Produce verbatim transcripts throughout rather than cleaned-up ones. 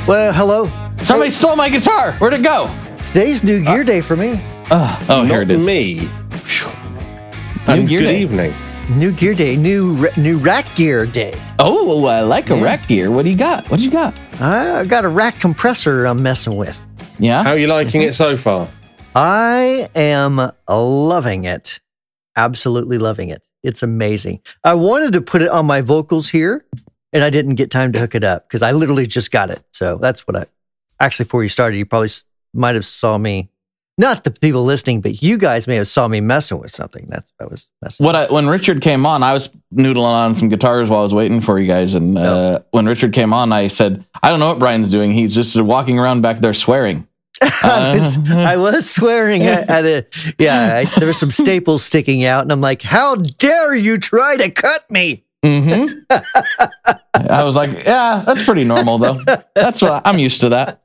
Well, hello. Somebody stole my guitar. Where'd it go? Today's New Gear uh, Day for me. Uh, oh, Not here it is. me. And good day. evening. New Gear Day. New new rack gear day. Oh, I like a yeah. rack gear. What do you got? What do you got? I got a rack compressor I'm messing with. Yeah. How are you liking it so far? I am loving it. Absolutely loving it. It's amazing. I wanted to put it on my vocals here, and I didn't get time to hook it up because I literally just got it. So that's what I actually, before you started, you probably might have saw me, not the people listening, but you guys may have saw me messing with something. That's what I was messing what with. I, when Richard came on, I was noodling on some guitars while I was waiting for you guys. And uh, oh. when Richard came on, I said, I don't know what Brian's doing. He's just walking around back there swearing. I, was, I was swearing at, at it. Yeah, I, there were some staples sticking out, and I'm like, "How dare you try to cut me?" Mm-hmm. I was like, "Yeah, that's pretty normal, though. That's what I, I'm used to that."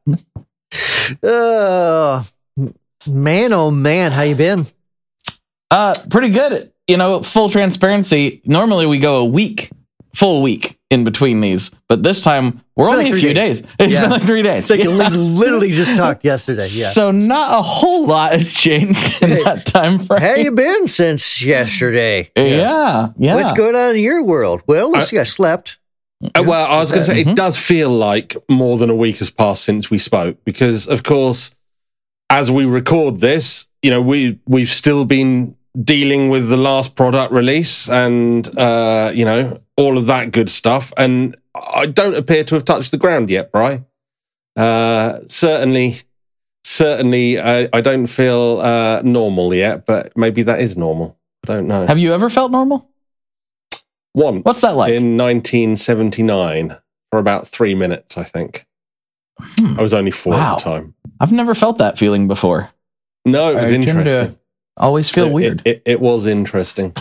Oh man, oh man, how you been? Uh, pretty good. You know, full transparency. Normally, we go a week, full week in between these, but this time we're only like a few days. days. It's yeah. been like three days. It's like yeah. literally just talked yesterday. Yeah. So not a whole lot has changed in hey, that time frame. How you been since yesterday? Yeah, yeah. yeah. What's going on in your world? Well, at least I, you guys slept. Uh, well, I was going to say, mm-hmm. it does feel like more than a week has passed since we spoke because, of course, as we record this, you know, we, we've still been dealing with the last product release and, uh, you know, all of that good stuff. And I don't appear to have touched the ground yet, Bri. Uh, certainly, certainly, I, I don't feel uh, normal yet, but maybe that is normal. I don't know. Have you ever felt normal? Once. What's that like? In nineteen seventy-nine, for about three minutes, I think. Hmm. I was only four wow. at the time. I've never felt that feeling before. No, it was I interesting. Always feel so weird. It, it, it was interesting.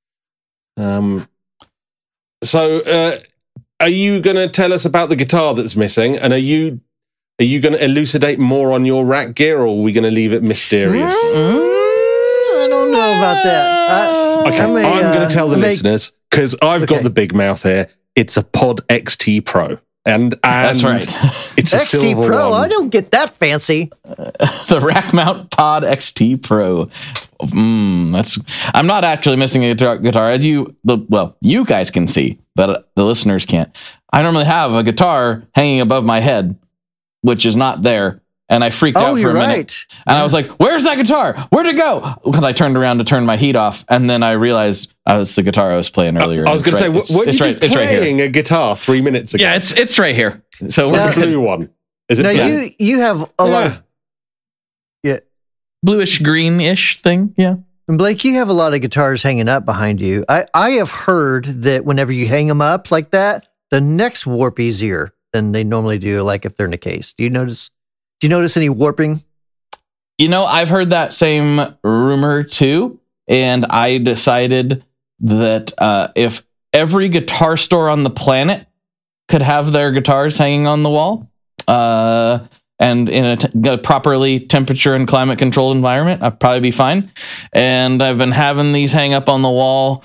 Um. So, uh, are you going to tell us about the guitar that's missing? And are you are you going to elucidate more on your rack gear, or are we going to leave it mysterious? Mm, I don't know about that. I, okay, may, I'm going uh, to tell the may, listeners because I've okay. got the big mouth here. It's a Pod X T Pro. And, and that's right. It's a X T silver Pro. one. I don't get that fancy. Uh, the rack mount Pod X T Pro. Mm, that's. I'm not actually missing a guitar, guitar, as you. The, well, you guys can see, but the listeners can't. I normally have a guitar hanging above my head, which is not there, and I freaked oh, out for you're a minute. Right. And yeah. I was like, "Where's that guitar? Where'd it go?" Because I turned around to turn my heat off, and then I realized I was the guitar I was playing earlier. I was going right, to say, weren't you right, just playing right a guitar three minutes ago? Yeah, it's it's right here. So we're now, the blue one. Is it now blue? you you have a yeah. lot of yeah bluish greenish thing. Yeah. And Blake, you have a lot of guitars hanging up behind you. I, I have heard that whenever you hang them up like that, the necks warp easier than they normally do, like if they're in a case. Do you notice do you notice any warping? You know, I've heard that same rumor too, and I decided that uh, if every guitar store on the planet could have their guitars hanging on the wall, uh, and in a, t- a properly temperature and climate controlled environment, I'd probably be fine. And I've been having these hang up on the wall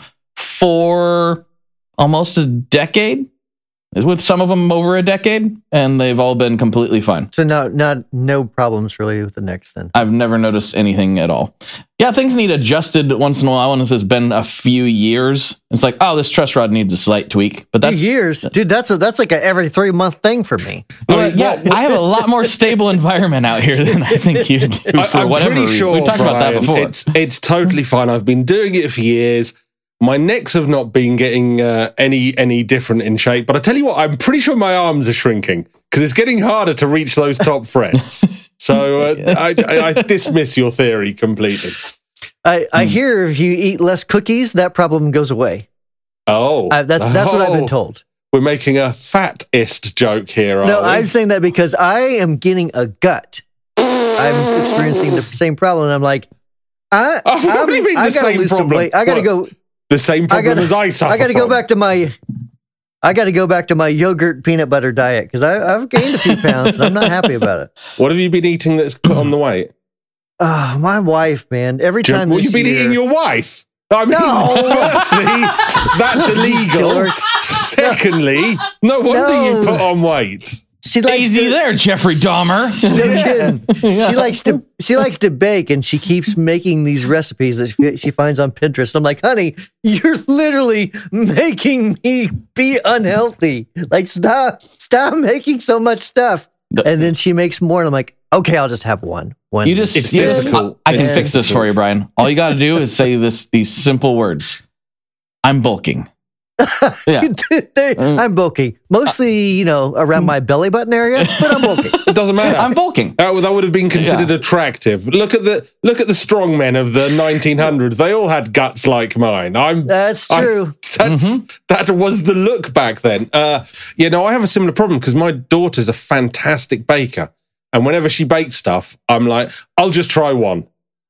for almost a decade, with some of them over a decade, and they've all been completely fine. So no, not no problems really with the necks then. I've never noticed anything at all. Yeah, things need adjusted once in a while. When it's been a few years, it's like, oh, this truss rod needs a slight tweak. But that's years, that's, dude. That's a that's like a every three month thing for me. I mean, yeah, I have a lot more stable environment out here than I think you do. For I'm whatever pretty reason. sure, We've talked Brian, about that before. It's it's totally fine. I've been doing it for years. My necks have not been getting uh, any any different in shape, but I tell you what, I'm pretty sure my arms are shrinking because it's getting harder to reach those top frets. So uh, I, I, I dismiss your theory completely. I, I hear if you eat less cookies, that problem goes away. Oh, I, that's that's oh. what I've been told. We're making a fatist joke here, are No, we? I'm saying that because I am getting a gut. I'm experiencing the same problem, and I'm like, I, Oh, what I'm, do you mean I the gotta same lose some problem? weight. I gotta What? go. The same problem I gotta, as I suffer I gotta go from. back to my. I got to go back to my yogurt peanut butter diet because I've gained a few pounds and I'm not happy about it. What have you been eating that's put on the weight? Oh, my wife, man. Every Do you- time Well, this you've been year, eating your wife. I mean, No. firstly, that's illegal. Jerk. Secondly, no wonder No. you put on weight. she likes Easy to, there, Jeffrey Dahmer. No kidding. She likes to she likes to bake, and she keeps making these recipes that she, she finds on Pinterest. I'm like, honey, you're literally making me be unhealthy. Like, stop, stop making so much stuff. And then she makes more, and I'm like, okay, I'll just have one. One. You just, It's you just difficult. I, I can It's fix this for you, Brian. All you got to do is say this these simple words. I'm bulking. Yeah. They- I'm bulky, mostly, you know, around my belly button area, but I'm bulky. It doesn't matter. I'm bulking. That, would- that would have been considered Yeah. attractive. Look at the look at the strong men of the nineteen hundreds. They all had guts like mine. I'm That's I- true. that's Mm-hmm. that was the look back then. Uh, you know, I have a similar problem because my daughter's a fantastic baker, and whenever she bakes stuff, I'm like, I'll just try one.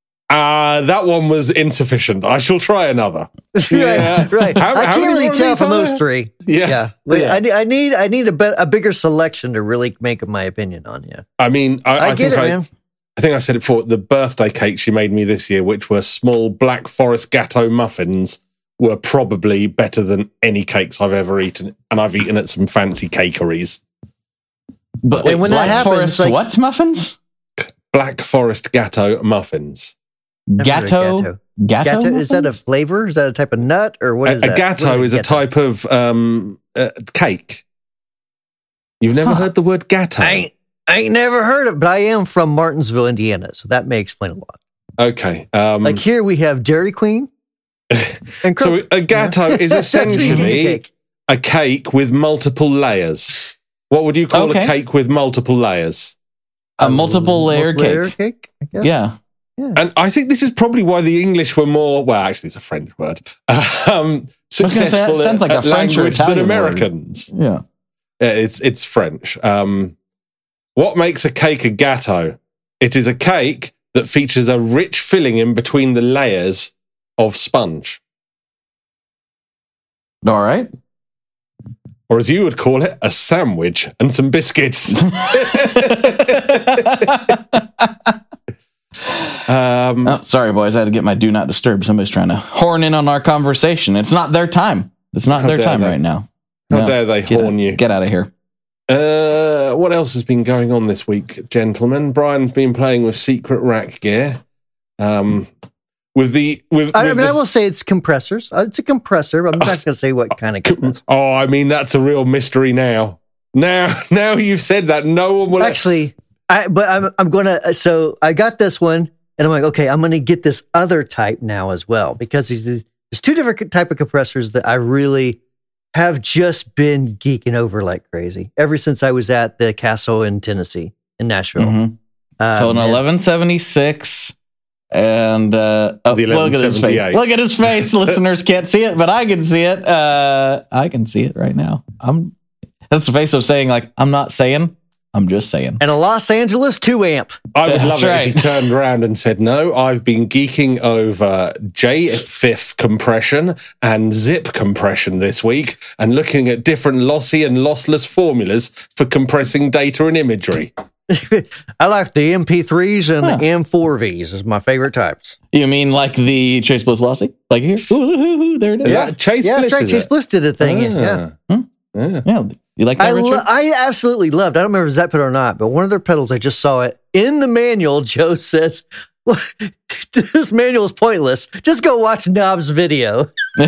Uh, that one was insufficient. I shall try another. Yeah. right, right. How- I how can't many really more of tell these from are those there? three. Yeah. Yeah, Wait, Yeah. I, need- I need, I need a, bit, a bigger selection to really make my opinion on. Yeah, I mean, I, I, I, get think it, I, man. I think I said it before. The birthday cake she made me this year, which were small Black Forest Gâteau muffins, were probably better than any cakes I've ever eaten, and I've eaten at some fancy cakeries. But And when that Black happens, Forest, like- what muffins? Black Forest Gâteau muffins. Never heard of Gatto. gatto. Gatto. Gatto, is that a muffins? flavor? Is that a type of nut, or what A, is a that? gâteau What is a gâteau? type of um, uh, cake. You've never Huh. heard the word gâteau? I ain't, I ain't never heard of it, but I am from Martinsville, Indiana, so that may explain a lot. Okay. Um, Like here we have Dairy Queen. And so Cro- a gâteau is That's me, essentially cake. a cake with multiple layers. What would you call Okay. a cake with multiple layers? A multiple layer multiple layer cake. cake. I guess. Yeah. And I think this is probably why the English were more, well, actually, it's a French word, um, gonna say, that successful sounds at, like a at French or language than Italian word. Americans. Yeah. Yeah, it's it's French. Um, what makes a cake a gâteau? It is a cake that features a rich filling in between the layers of sponge. All right. Or as you would call it, a sandwich and some biscuits. um, Oh, sorry, boys. I had to get my do not disturb. Somebody's trying to horn in on our conversation. It's not their time. It's not How their dare time they. right now. how No, dare they get horn out, you? Get out of here. Uh, what else has been going on this week, gentlemen? Brian's been playing with Secret Rack gear. Um, with the with, I, with I mean, the- I will say it's compressors. Uh, It's a compressor, but I'm not going to say what kind of compressor. oh, I mean that's a real mystery now. Now, now you've said that, no one will Actually, I but I'm I'm going to. So I got this one, and I'm like, okay, I'm going to get this other type now as well because there's, there's two different type of compressors that I really have just been geeking over like crazy ever since I was at the castle in Tennessee in Nashville. Mhm. Um, So an and- eleven seventy-six and uh, oh, The look at his face. eleven seventy-eight. Look at his face. Listeners can't see it, but I can see it. Uh, I can see it right now. I'm. That's the face of saying like I'm not saying. I'm just saying. and a Los Angeles two amp. I would That's love it right. if he turned around and said, no, I've been geeking over J F I F compression and zip compression this week and looking at different lossy and lossless formulas for compressing data and imagery. I like the M P threes and Huh. the M four Vs is my favorite types. You mean like the Chase Bliss Lossy? Like here? Ooh, ooh, ooh, ooh, there it is. Yeah, Chase Yeah, Bliss that's right. is Chase it? Bliss did a thing. Ah. Yeah. Yeah. Yeah. You like that, I, Richard? lo- I absolutely loved. I don't remember if it was that pedal or not, but one of their pedals, I just saw it in the manual. Joe says, well, "This manual is pointless. Just go watch Knob's video."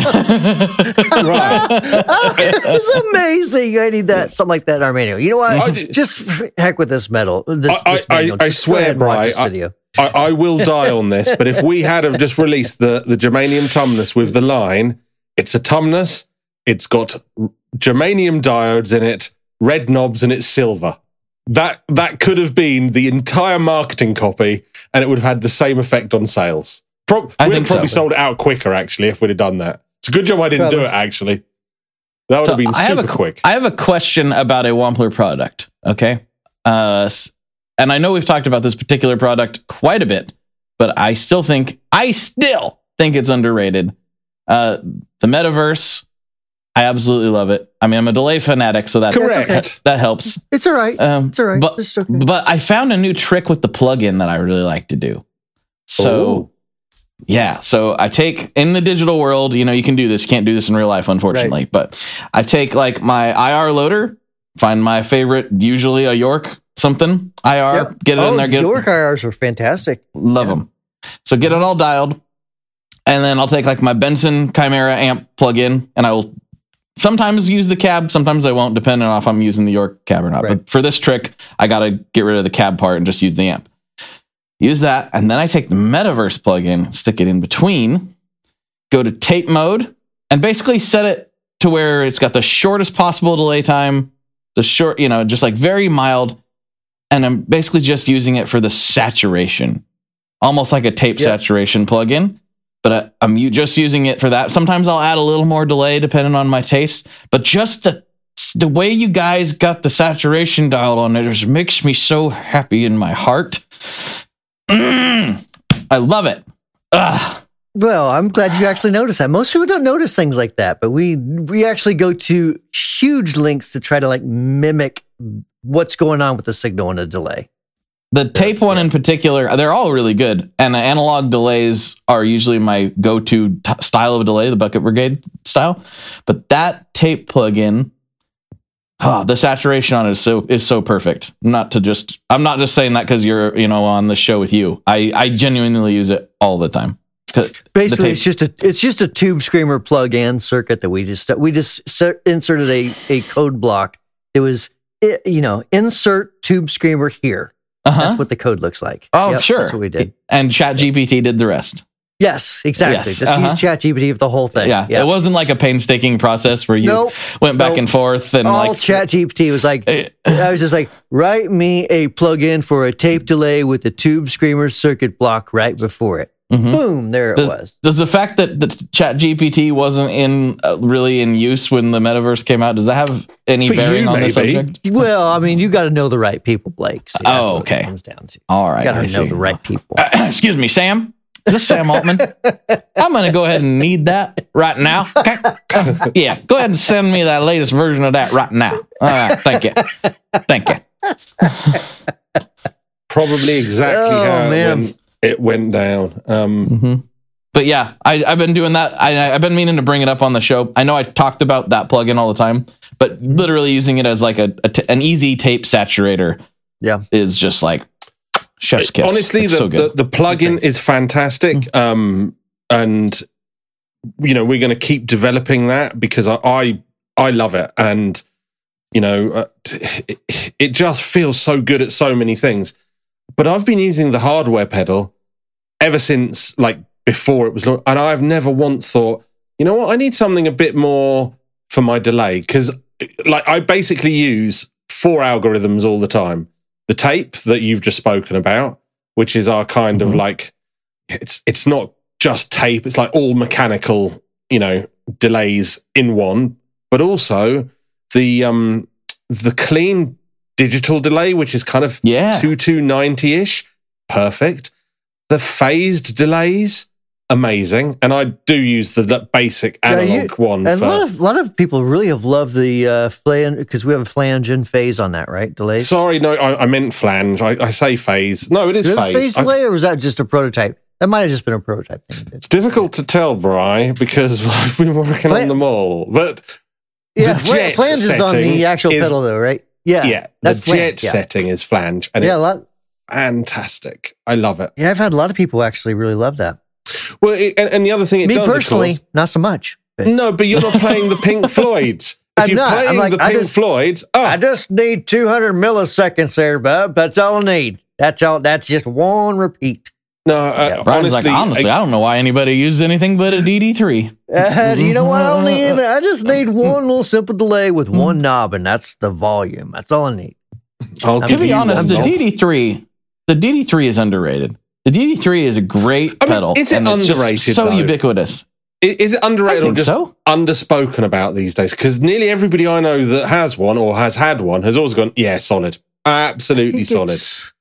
Right. It was amazing. I need that something like that in our manual. You know what? I did- just for heck with this metal. This, I- this I- manual. I Just go swear, ahead and watch Bri, this I- video. I, I will die on this, but if we had have just released the, the germanium tumnus with the line, it's a tumnus, it's got germanium diodes in it, red knobs, and it's silver. That that could have been the entire marketing copy, and it would have had the same effect on sales. Pro- I we'd have think probably so. sold it out quicker, actually, if we'd have done that. It's a good job I didn't do Probably. it, actually. That would So have been I have super a, quick. I have a question about a Wampler product. Okay. Uh, s- and I know we've talked about this particular product quite a bit, but I still think, I still think it's underrated. Uh, the Metaverse, I absolutely love it. I mean, I'm a delay fanatic, so that, Correct. okay. that helps. It's all right. Um, It's all right. But, It's okay. but I found a new trick with the plugin that I really like to do. So, Oh. yeah. So I take in the digital world, you know, you can do this. You can't do this in real life, unfortunately. But I take like my I R loader find my favorite, usually a York something I R, Yep. get it oh, in there. Get York I Rs are fantastic. Love Yeah. them. So get it all dialed. And then I'll take like my Benson Chimera amp plug in, and I will sometimes use the cab. Sometimes I won't, depending on if I'm using the York cab or not. Right. But for this trick, I got to get rid of the cab part and just use the amp. Use that. And then I take the Metaverse plug in, stick it in between, go to tape mode, and basically set it to where it's got the shortest possible delay time, the short, you know, just like very mild. And I'm basically just using it for the saturation, almost like a tape Yep. saturation plugin. But uh, I'm u- just using it for that. Sometimes I'll add a little more delay depending on my taste. But just the the way you guys got the saturation dialed on it just makes me so happy in my heart. Mm, I love it. Ugh. Well, I'm glad you actually noticed that. Most people don't notice things like that, but we we actually go to huge lengths to try to like mimic what's going on with the signal and a delay. The tape one in particular, they're all really good. And the analog delays are usually my go-to t- style of delay, the Bucket Brigade style. But that tape plugin, oh, the saturation on it is so is so perfect. Not to just, I'm not just saying that because you're, you know, on the show with you. I, I genuinely use it all the time. 'Cause Basically, the it's just a it's just a tube screamer plug-in circuit that we just we just ser- inserted a a code block. It was it, you know insert tube screamer here. Uh-huh. That's what the code looks like. Oh, Yep, sure. That's what we did. And ChatGPT did the rest. Yes, exactly. Yes, Just uh-huh. use ChatGPT for the whole thing. Yeah, Yep. it wasn't like a painstaking process where you Nope. went back Nope. and forth and All like ChatGPT was like, I was just like, write me a plug-in for a tape delay with the tube screamer circuit block right before it. Mhm. Boom, there it Does, was. does the fact that the ChatGPT wasn't in uh, really in use when the metaverse came out, does that have any For bearing you, on this maybe. subject? Well, I mean, you got to know the right people, Blake. See, that's Oh, what okay. It comes down to. All right, You got I to know see. the right people. Excuse me, Sam. Is this Sam Altman? I'm going to go ahead and need that right now. Okay. Yeah, go ahead and send me that latest version of that right now. All right, thank you. Thank you. Probably exactly Oh, how man. it went, it went down. Um, Mm-hmm. But yeah, I, I've been doing that. I, I've been meaning to bring it up on the show. I know I talked about that plugin all the time, but literally using it as like a, a t- an easy tape saturator Yeah. is just like chef's kiss. Honestly, It's the, so the, good. the plugin is fantastic. Um, and, you know, we're going to keep developing that because I, I, I love it. And, you know, uh, it, it just feels so good at so many things. But I've been using the hardware pedal ever since, like, before it was, and I've never once thought, you know what, I need something a bit more for my delay. Because, like, I basically use four algorithms all the time. The tape that you've just spoken about, which is our kind Mhm. of like, it's it's not just tape, it's like all mechanical, you know, delays in one, but also the um the clean digital delay, which is kind of Yeah. twenty-two ninety-ish, perfect. The phased delays, amazing. And I do use the l- basic Yeah, you- analog one And a for lot of, lot of people really have loved the uh, flange because we have a flange and phase on that, right? Delays. sorry, no, I, I meant flange. I, I say phase. No, it is Is it a phase. phase I- delay or was that just a prototype? That might have just been a prototype thing. It's difficult to tell, Bri, because I've been working Flan- on them all. But Yeah, the fla- jet flange is on setting the actual is- pedal, though, right? Yeah, yeah, that's the jet flange, yeah. setting is flange, and Yeah, a it's lot. fantastic. I love it. Yeah, I've had a lot of people actually really love that. Well, it, and, and the other thing it Me does, of personally, course- not so much. but- no, but you're not playing the Pink Floyds. If I'm you're not. I'm playing like, the I Pink just- Floyds, oh, I just need two hundred milliseconds there, bub. That's all I need. That's all. That's just one repeat. no, uh, Brian's honestly, like, honestly, I, don't know why anybody uses anything but a D D three. Uh, do you know what I don't need? I just need one little simple delay with Hmm. one knob, and that's the volume. That's all I need. I'll To To give be you honest, one the knob. D D three, the D D three is underrated. The D D three is a great I mean, pedal. is it and it's just underrated, so though? ubiquitous. I- Is it I underrated or think just so. underspoken about these days? Because nearly everybody I know that has one or has had one has always gone, yeah, solid. Absolutely think solid. it's-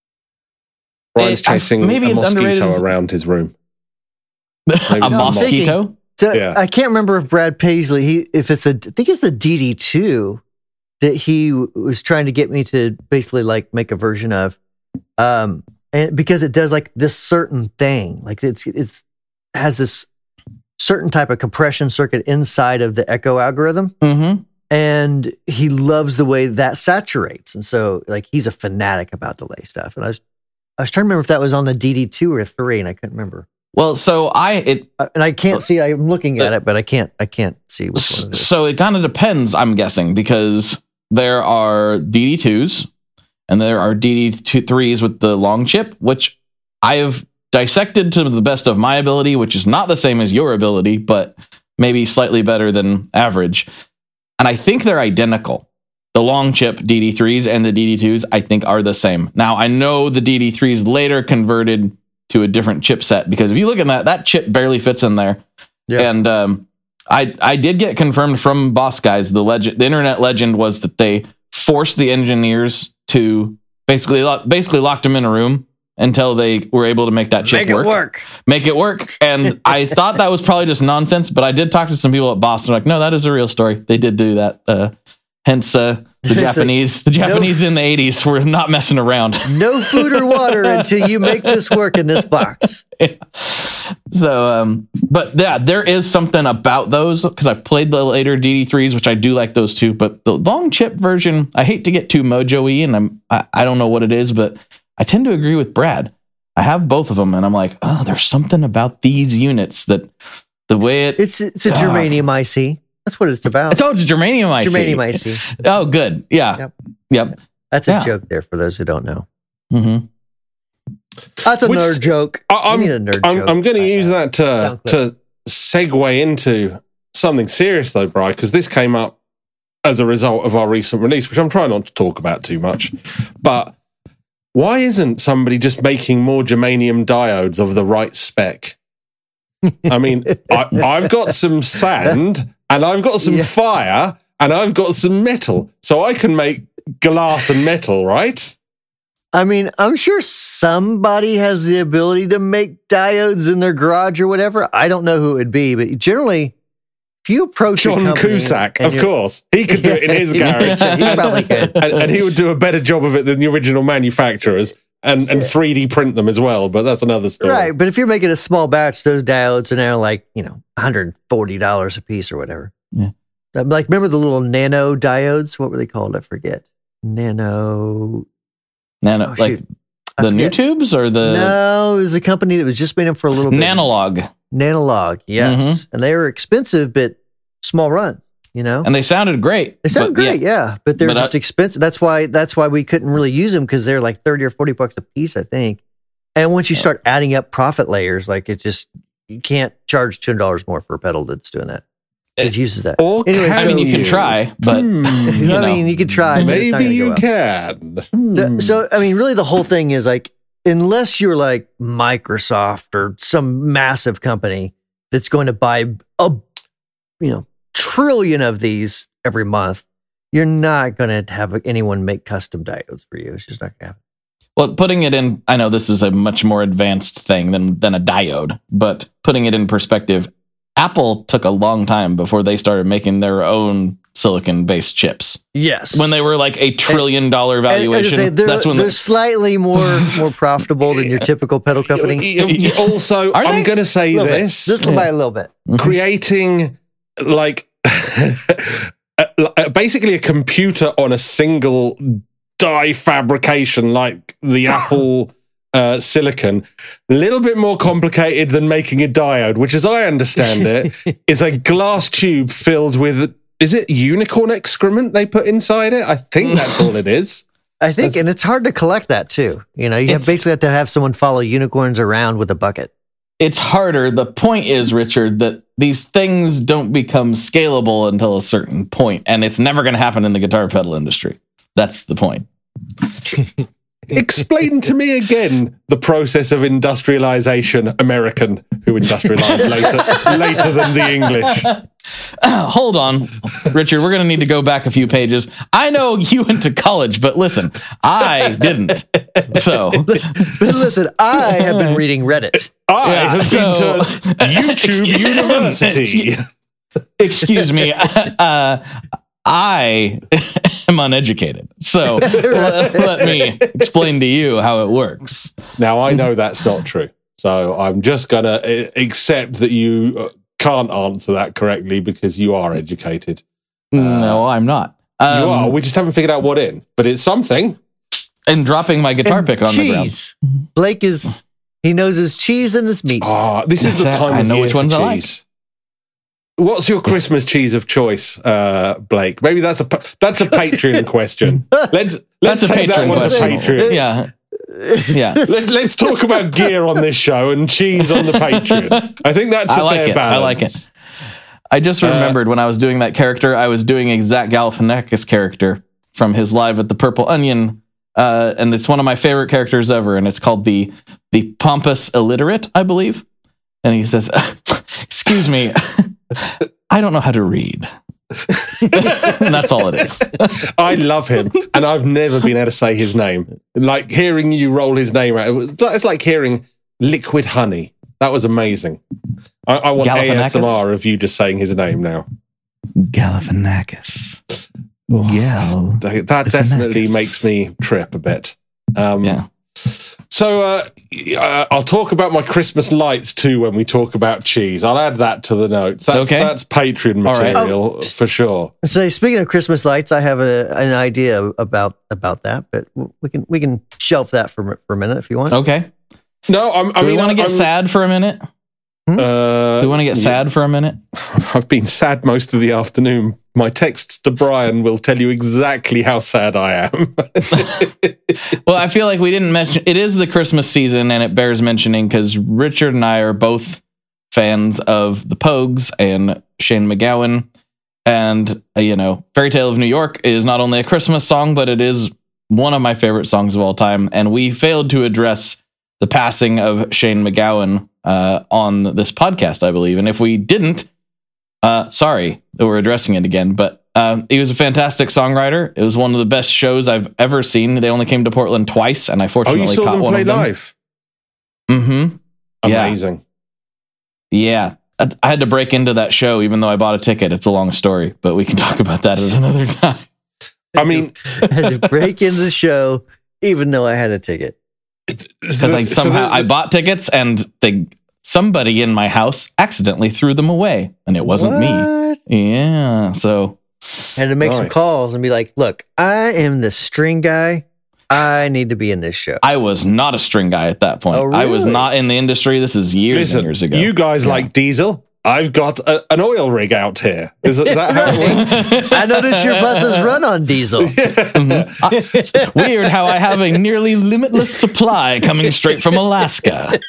Brian's It- I- chasing maybe a it's underrated mosquito as- around his room. a it's not. mosquito. So Yeah. I can't remember if Brad Paisley, he, if it's a, I think it's the D D two that he was trying to get me to basically like make a version of, um, and because it does like this certain thing, like it's it's has this certain type of compression circuit inside of the echo algorithm, Mm-hmm. and he loves the way that saturates. And so, like, he's a fanatic about delay stuff. And I was, I was trying to remember if that was on the D D two or three, and I couldn't remember. Well, so I it uh, and I can't see. I'm looking at uh, it, but I can't. I can't see which one it is. So it kind of depends. I'm guessing because there are D D twos and there are D D threes with the long chip, which I have dissected to the best of my ability, which is not the same as your ability, but maybe slightly better than average. And I think they're identical. The long chip D D threes and the D D twos, I think, are the same. Now, I know the D D threes later converted to a different chipset, because if you look at that, that chip barely fits in there. Yep. And um, I I did get confirmed from Boss Guys, the legend, the internet legend was that they forced the engineers to basically basically locked them in a room until they were able to make that chip make work. It work. Make it work. And I thought that was probably just nonsense, but I did talk to some people at Boss, and they're like, no, that is a real story. They did do that. Uh, hence, uh, the Japanese, the Japanese no, in the eighties were not messing around. No food or water until you make this work in this box. Yeah. So, um, but yeah, there is something about those, because I've played the later D D threes, which I do like those too. But the long chip version, I hate to get too mojo-y, and I'm I, I don't know what it is, but I tend to agree with Brad. I have both of them, and I'm like, oh, there's something about these units that the way it it's it's a germanium I C. That's what it's about. Oh, it's a germanium I C. Germanium I C. Oh, good. Yeah. Yep. Yep. That's a yeah. joke there for those who don't know. Mm-hmm. That's a Which, nerd joke. I, I'm, need a nerd I'm, joke. I'm going to use that to, to segue into something serious, though, Bri, because this came up as a result of our recent release, which I'm trying not to talk about too much. But why isn't somebody just making more germanium diodes of the right spec? I mean, I, I've got some sand, and I've got some yeah. fire, and I've got some metal, so I can make glass and metal, right? I mean, I'm sure somebody has the ability to make diodes in their garage or whatever. I don't know who it would be, but generally, if you approach John a Cusack, of course, he could do it in his garage. He probably could, and, and he would do a better job of it than the original manufacturers. And and three D print them as well, but that's another story. Right, but if you're making a small batch, those diodes are now like, you know, one hundred forty dollars a piece or whatever. Yeah. Like, remember the little nano diodes? What were they called? I forget. Nano. Nano, oh, like the new tubes or the... No, it was a company that was just made them for a little bit. Nanolog. Nanolog, yes. Mm-hmm. And they were expensive, but small run. You know, and they sounded great. They sound great, yeah. yeah, but they're but just I, expensive. That's why. That's why we couldn't really use them, because they're like thirty or forty bucks a piece, I think. And once you start adding up profit layers, like it just you can't charge two hundred dollars more for a pedal that's doing that. It uses that. Or anyway, I so, mean, you can try, but hmm, you know, I mean, you can try. Maybe you can. Hmm. So, so, I mean, really, the whole thing is like, unless you're like Microsoft or some massive company that's going to buy a, you know. trillion of these every month, you're not going to have anyone make custom diodes for you. It's just not going to happen. Well, putting it in, I know this is a much more advanced thing than, than a diode, but putting it in perspective, Apple took a long time before they started making their own silicon-based chips. Yes. When they were like a trillion dollar valuation. Say, they're, that's when they're, they're slightly more more profitable than your typical pedal company. Also, I'm going to say this. Bit. Just by a little bit. Creating like basically a computer on a single die fabrication like the Apple uh, silicon, a little bit more complicated than making a diode, which as I understand it is a glass tube filled with, is it unicorn excrement they put inside it? I think that's all it is. I think, that's, and it's hard to collect that too. You know, you have basically have to have someone follow unicorns around with a bucket. It's harder. The point is, Richard, that these things don't become scalable until a certain point, and it's never going to happen in the guitar pedal industry. That's the point. Explain to me again the process of industrialization, American, who industrialized later, later than the English. Uh, hold on, Richard, we're going to need to go back a few pages. I know you went to college, but listen, I didn't. So, listen, listen I have been reading Reddit. I yeah, have so, been to YouTube University. Excuse me. Uh, I am uneducated. So let, let me explain to you how it works. Now, I know that's not true. So I'm just going to accept that you can't answer that correctly because you are educated. No, I'm not. Um, you are. We just haven't figured out what in, but it's something. And dropping my guitar And pick on cheese. the ground. Blake is, he knows his cheese and his meats. Ah, this is the That's it. time I of know year which for ones I like. cheese. What's your Christmas cheese of choice, uh, Blake? Maybe that's a that's a Patreon question. Let's let's That's a take that Patreon one to question. Patreon. Yeah. Yeah. Let's, let's talk about gear on this show and cheese on the Patreon. I think that's a I like fair it. balance. I like it. I just remembered when I was doing that character, I was doing a Zach Galifianakis character from his Live at the Purple Onion, uh, and it's one of my favorite characters ever, and it's called the the Pompous Illiterate, I believe. And he says, "Excuse me, I don't know how to read." And that's all it is. I love him, and I've never been able to say his name. Like hearing you roll his name out, it was- it's like hearing liquid honey. That was amazing. I, I want A S M R of you just saying his name now. Galifianakis. Gal. That that definitely makes me trip a bit. Um, Yeah. So uh, uh, I'll talk about my Christmas lights too when we talk about cheese. I'll add that to the notes. That's, Okay. that's Patreon All right. material for sure. So speaking of Christmas lights, I have a, an idea about about that, but we can we can shelf that for for a minute if you want. Okay. No, I'm, I Do mean, we want to get I'm, sad for a minute? Uh, Do we want to get yeah. sad for a minute? I've been sad most of the afternoon. My texts to Brian will tell you exactly how sad I am. Well, I feel like we didn't mention it is the Christmas season, and it bears mentioning because Richard and I are both fans of the Pogues and Shane MacGowan. And, uh, you know, Fairy Tale of New York is not only a Christmas song, but it is one of my favorite songs of all time. And we failed to address the passing of Shane MacGowan uh, on this podcast, I believe. And if we didn't, uh, sorry that we're addressing it again. But uh, he was a fantastic songwriter. It was one of the best shows I've ever seen. They only came to Portland twice, and I Oh, fortunately you saw caught them one play of them. live? Mm-hmm. Yeah. Amazing. Yeah. I, I had to break into that show, even though I bought a ticket. It's a long story, but we can talk about that at another time. I mean, I had to break into the show, even though I had a ticket. Because I somehow I bought tickets, and they somebody in my house accidentally threw them away, and it wasn't me. What? Yeah. So I had to make some Nice. calls and be like, "Look, I am the string guy. I need to be in this show." I was not a string guy at that point. Oh, I was really? not in the industry. This is years listen, and years ago. you guys Yeah. like diesel. I've got a, an oil rig out here. Is, is that how it works? I noticed your buses run on diesel. It's weird how I have a nearly limitless supply coming straight from Alaska.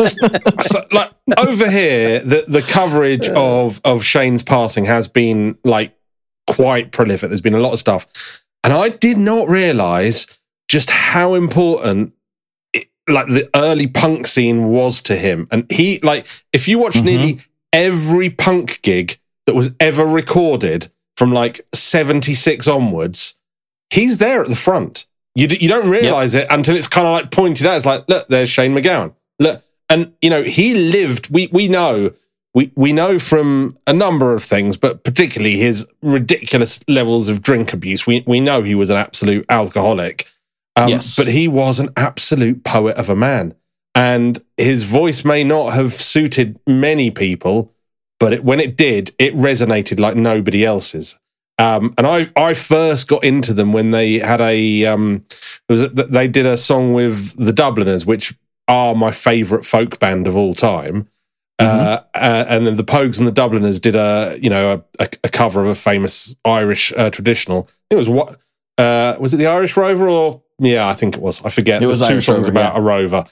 So, like over here, the the coverage of of Shane's passing has been like quite prolific. There's been a lot of stuff, and I did not realize just how important it, like the early punk scene was to him. And he like if you watch Mhm. nearly every punk gig that was ever recorded from like seventy-six onwards, he's there at the front. You d- you don't realize it until it's kind of like pointed out. It's like, look, there's Shane MacGowan. Look, and you know he lived. We we know we we know from a number of things, but particularly his ridiculous levels of drink abuse. We we know he was an absolute alcoholic. Um, Yes. but he was an absolute poet of a man. And his voice may not have suited many people, but it, when it did, it resonated like nobody else's. Um, and I, I first got into them when they had a, um, it was they did a song with the Dubliners, which are my favourite folk band of all time. Uh, uh, and then the Pogues and the Dubliners did a, you know, a, a cover of a famous Irish uh, traditional. It was what uh, was it the Irish Rover or? Yeah, I think it was. I forget. It was There's two Irish songs Rover, about yeah. a rover,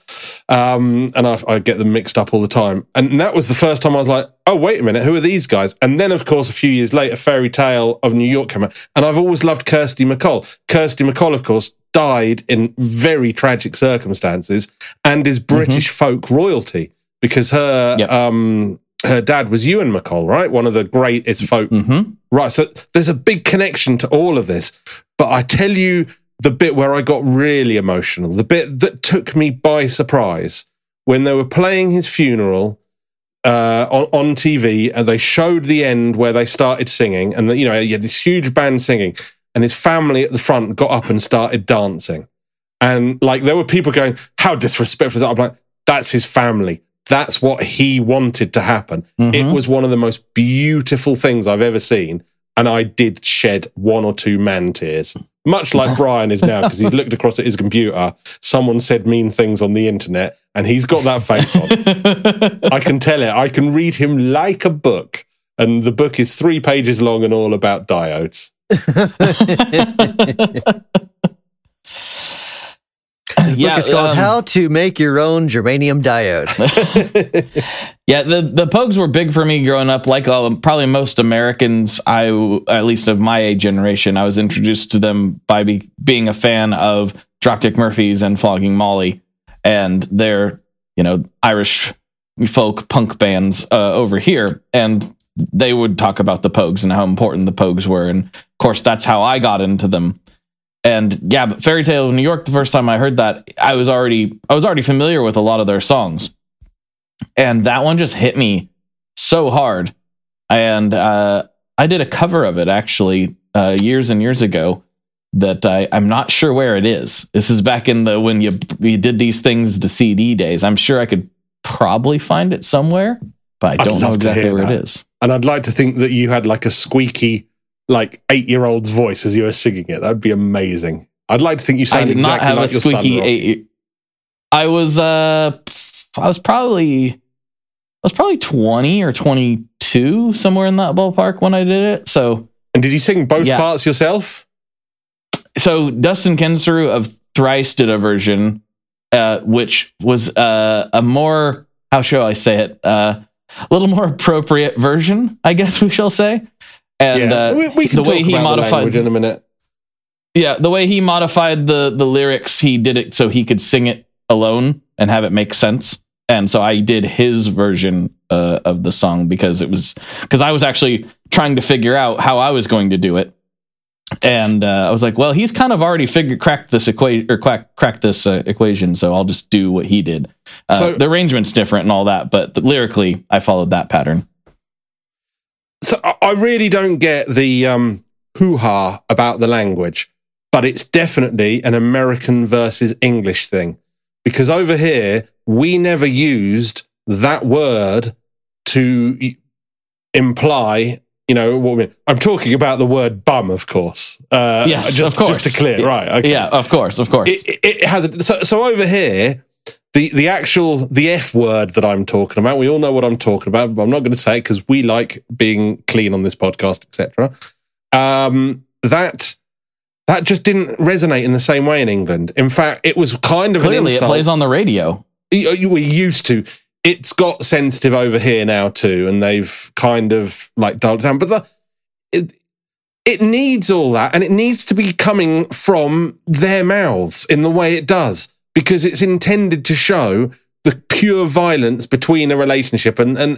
um, and I, I get them mixed up all the time. And that was the first time I was like, "Oh, wait a minute, who are these guys?" And then, of course, a few years later, Fairy Tale of New York came out, and I've always loved Kirsty MacColl. Kirsty MacColl, of course, died in very tragic circumstances, and is British folk royalty because her Yep. um, her dad was Ewan MacColl, right? One of the greatest folk. Mm-hmm. Right, so there's a big connection to all of this. But I tell you, the bit where I got really emotional, the bit that took me by surprise, when they were playing his funeral uh, on, on T V, and they showed the end where they started singing, and the, you know, he had this huge band singing, and his family at the front got up and started dancing. And like there were people going, "How disrespectful is that?" I'm like, that's his family. That's what he wanted to happen. Mhm. It was one of the most beautiful things I've ever seen. and I did shed one or two man tears. Much like Brian is now, because he's looked across at his computer, someone said mean things on the internet, and he's got that face on. I can tell it. I can read him like a book, and the book is three pages long and all about diodes. Yeah, it's called um, How to Make Your Own Germanium Diode. Yeah, the, the Pogues were big for me growing up. Like uh, probably most Americans, I at least of my age generation, I was introduced to them by be, being a fan of Dropkick Murphys and Flogging Molly, and their, you know, Irish folk punk bands uh, over here. And they would talk about the Pogues and how important the Pogues were. And of course, that's how I got into them. And yeah, but Fairy Tale of New York, the first time I heard that, I was already I was already familiar with a lot of their songs. And that one just hit me so hard. And uh, I did a cover of it actually uh, years and years ago that I, I'm not sure where it is. This is back in the when you you did these things to C D days. I'm sure I could probably find it somewhere, but I don't know exactly where that. it is. And I'd like to think that you had like a squeaky, like eight-year-old's voice as you were singing it. That'd be amazing. I'd like to think you sounded exactly like your son. I did not have a squeaky eight. I was uh, I was probably, I was probably twenty or twenty-two, somewhere in that ballpark when I did it. So, and did you sing both yeah. parts yourself? So Dustin Kensrue of Thrice did a version, uh, which was uh, a more, how shall I say it, uh, a little more appropriate version, I guess we shall say. And yeah. uh, we, we can the talk way he about modified the language in a minute. Yeah, the way he modified the the lyrics, he did it so he could sing it alone and have it make sense. And so I did his version uh, of the song because it was because I was actually trying to figure out how I was going to do it. And uh, I was like, well, he's kind of already figured cracked this equation or crack, cracked this uh, equation, so I'll just do what he did. Uh, so, the arrangement's different and all that, but the, lyrically, I followed that pattern. So I really don't get the um, hoo-ha about the language, but it's definitely an American versus English thing. Because over here, we never used that word to imply, you know, what we mean. I'm talking about the word bum, of course. Uh, yes, just, of course. Just to clear, yeah. right. Okay. Yeah, of course, of course. It, it, it has, so, so over here, The the actual, the F word that I'm talking about, we all know what I'm talking about, but I'm not going to say it because we like being clean on this podcast, et cetera. Um, that, that just didn't resonate in the same way in England. In fact, it was kind of Clearly, an insult. It plays on the radio. We used to. It's got sensitive over here now too, and they've kind of like dialed it down. But the, it, it needs all that, and it needs to be coming from their mouths in the way it does. Because it's intended to show the pure violence between a relationship. And, and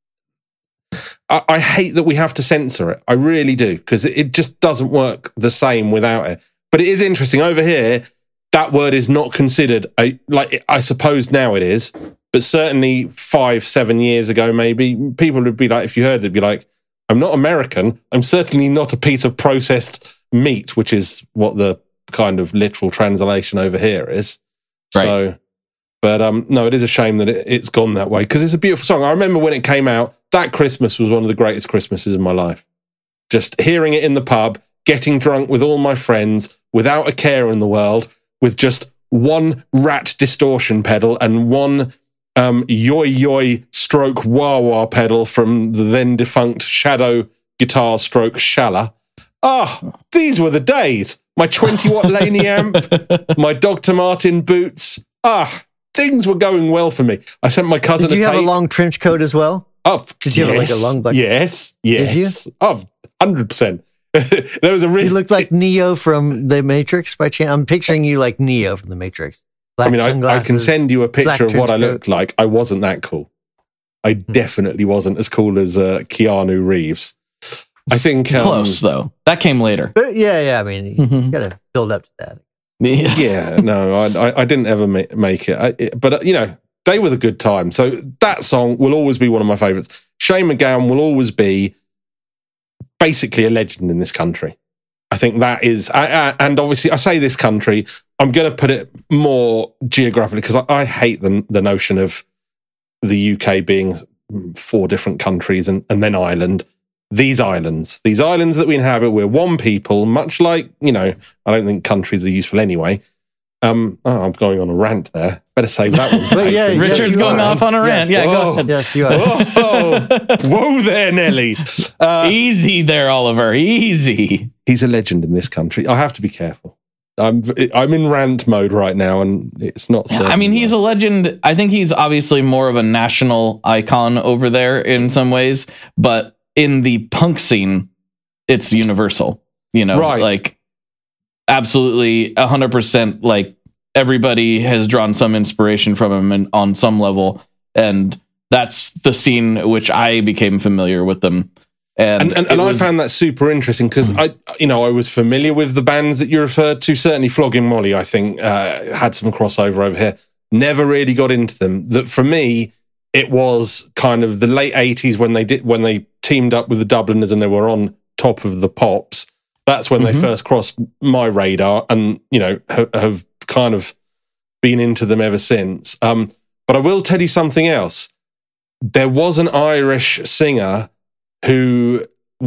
I, I hate that we have to censor it. I really do. Because it, it just doesn't work the same without it. But it is interesting. Over here, that word is not considered, a, like I suppose now it is. But certainly five, seven years ago, maybe, people would be like, if you heard it, they'd be like, I'm not American. I'm certainly not a piece of processed meat, which is what the kind of literal translation over here is. Right. So, but um, no, it is a shame that it, it's gone that way because it's a beautiful song. I remember when it came out, that Christmas was one of the greatest Christmases of my life. Just hearing it in the pub, getting drunk with all my friends, without a care in the world, with just one rat distortion pedal and one um, yoy yoy stroke wah wah pedal from the then defunct Shadow guitar stroke Shala. Ah, oh, these were the days. My twenty watt Laney amp, my Doctor Martin boots. Ah, things were going well for me. I sent my cousin Did you a have tape. a long trench coat as well? Oh, Did you yes, have like a long black? Yes, yes. Did you? Oh, one hundred percent. There was a really... You looked like Neo from The Matrix by chance. I'm picturing you like Neo from The Matrix. Black I mean, I, I can send you a picture of what I looked coat. like. I wasn't that cool. I hmm. definitely wasn't as cool as uh, Keanu Reeves. I think um, close though. That came later. But yeah, yeah. I mean, you mm-hmm. got to build up to that. Yeah, yeah no, I, I, I didn't ever ma- make it. I, it. But uh, you know, they were the good time. So that song will always be one of my favorites. Shane MacGowan will always be basically a legend in this country. I think that is, I, I, and obviously, I say this country. I'm going to put it more geographically because I, I hate the the notion of the U K being four different countries and, and then Ireland. these islands, these islands that we inhabit, we're one people, much like, you know, I don't think countries are useful anyway. Um, oh, I'm going on a rant there. Better save that one. But yeah, Richard's yes, going are. off on a rant. Yes. Yeah, Whoa. go ahead. Yes, you are. Whoa, whoa there, Nelly. Uh, Easy there, Oliver. Easy. he's a legend in this country. I have to be careful. I'm I'm in rant mode right now, and it's not. I mean, he's a legend. I think he's obviously more of a national icon over there in some ways, but in the punk scene, it's universal. You know, Right. like absolutely one hundred percent. Like everybody has drawn some inspiration from him and on some level, and that's the scene which I became familiar with them. And And, and, it and was- I found that super interesting because I, you know, I was familiar with the bands that you referred to. Certainly, Flogging Molly, I think, uh, had some crossover over here. Never really got into them. That for me, it was kind of the late eighties when they did when they teamed up with the Dubliners and they were on top of the pops. That's when Mhm. they first crossed my radar, and you know, ha- have kind of been into them ever since. Um, but I will tell you something else. There was an Irish singer who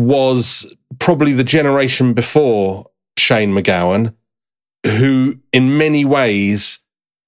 was probably the generation before Shane MacGowan, who in many ways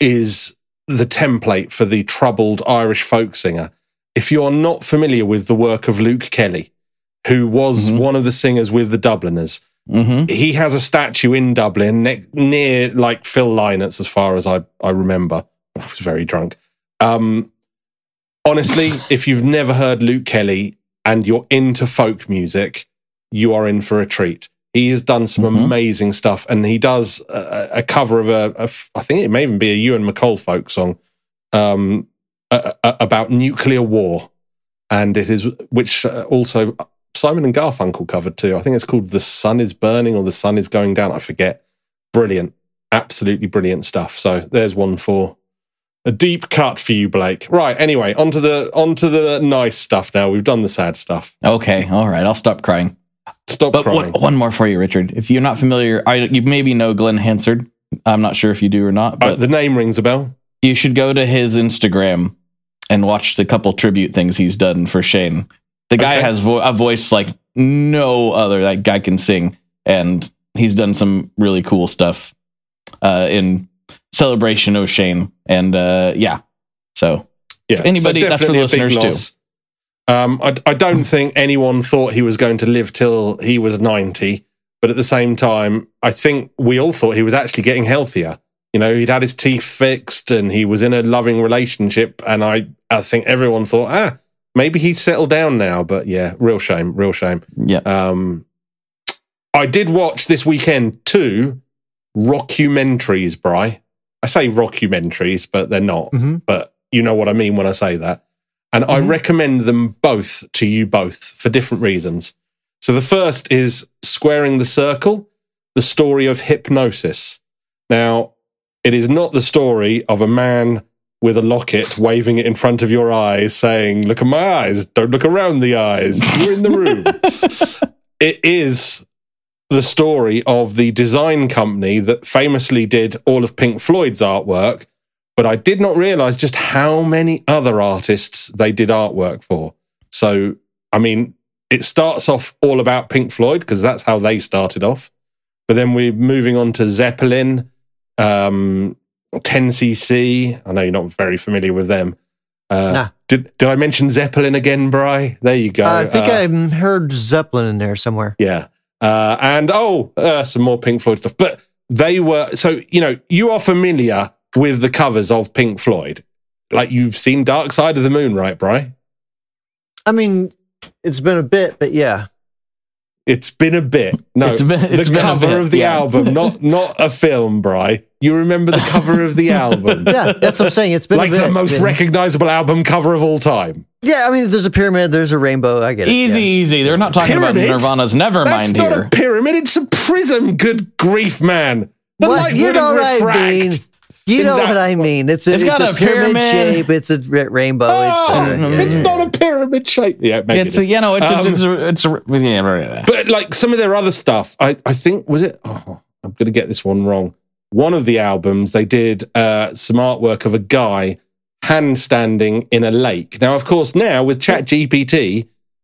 is the template for the troubled Irish folk singer. If you're not familiar with the work of Luke Kelly, who was Mhm. one of the singers with the Dubliners, Mhm. he has a statue in Dublin ne- near like Phil Lynott, as far as I, I remember. I was very drunk. Um, honestly, if you've never heard Luke Kelly and you're into folk music, you are in for a treat. He has done some Mhm. amazing stuff, and he does a, a cover of a, a f- I think it may even be a Ewan McCall folk song um, a, a, about nuclear war, and it is which uh, also Simon and Garfunkel covered too. I think it's called "The Sun Is Burning" or "The Sun Is Going Down." I forget. Brilliant, absolutely brilliant stuff. So there's one for a deep cut for you, Blake. Right. Anyway, onto the onto the nice stuff now. We've done the sad stuff. Okay. All right. I'll stop crying. Stop But crying. one, one more for you, Richard. If you're not familiar, I, you maybe know Glenn Hansard. I'm not sure if you do or not, Uh, but the name rings a bell. you should go to his Instagram and watch the couple tribute things he's done for Shane. The guy Okay. has vo- a voice like no other. That guy can sing, and he's done some really cool stuff uh, in celebration of Shane. And uh, yeah, so Yeah. anybody- so that's for definitely a big listeners too. loss. Um, I, I don't think anyone thought he was going to live till he was ninety, but at the same time, I think we all thought he was actually getting healthier. You know, he'd had his teeth fixed and he was in a loving relationship, and I, I think everyone thought, ah, maybe he's settled down now. But yeah, real shame, real shame. yeah, Um, I did watch this weekend two rockumentaries, Bri. I say rockumentaries, but they're not. Mhm. But you know what I mean when I say that. And I Mhm. recommend them both to you both for different reasons. So the first is Squaring the Circle, the story of hypnosis. Now, it is not the story of a man with a locket waving it in front of your eyes saying, look at my eyes, don't look around the eyes, you're in the room. It is the story of the design company that famously did all of Pink Floyd's artwork, but I did not realize just how many other artists they did artwork for. So, I mean, it starts off all about Pink Floyd because that's how they started off. But then we're moving on to Zeppelin, um, ten C C. I know you're not very familiar with them. Uh, Nah. Did did I mention Zeppelin again, Bri? There you go. Uh, I think Uh, I mm, heard Zeppelin in there somewhere. Yeah. Uh, and oh, uh, some more Pink Floyd stuff. But they were, so, you know, you are familiar with the covers of Pink Floyd. Like you've seen Dark Side of the Moon, right, Bri? I mean, it's been a bit, but yeah. It's been a bit. No, It's been- it's the been a cover bit, of the yeah. album, not not a film, Bri. You remember the cover of the album? Yeah, that's what I'm saying. It's been Like a bit. the most yeah. recognizable album cover of all time. Yeah, I mean, there's a pyramid, there's a rainbow. I get it. easy, yeah. easy. They're not talking Pyramid? about Nirvana's That's Nevermind not here. a pyramid, it's a prism. Good grief, man. The What? light You wouldn't know what I refract. mean. You in know that what I mean. It's a, It's it's got a a pyramid, pyramid. shape. It's a ra- rainbow. Oh, it's, uh, yeah, it's yeah. not a pyramid shape. Yeah, maybe It's it a, is. you know, it's a, Um, it's a, it's a, yeah, right. But like some of their other stuff, I, I think, was it? Oh, I'm going to get this one wrong. One of the albums, they did uh, some artwork of a guy handstanding in a lake. Now, of course, now with ChatGPT,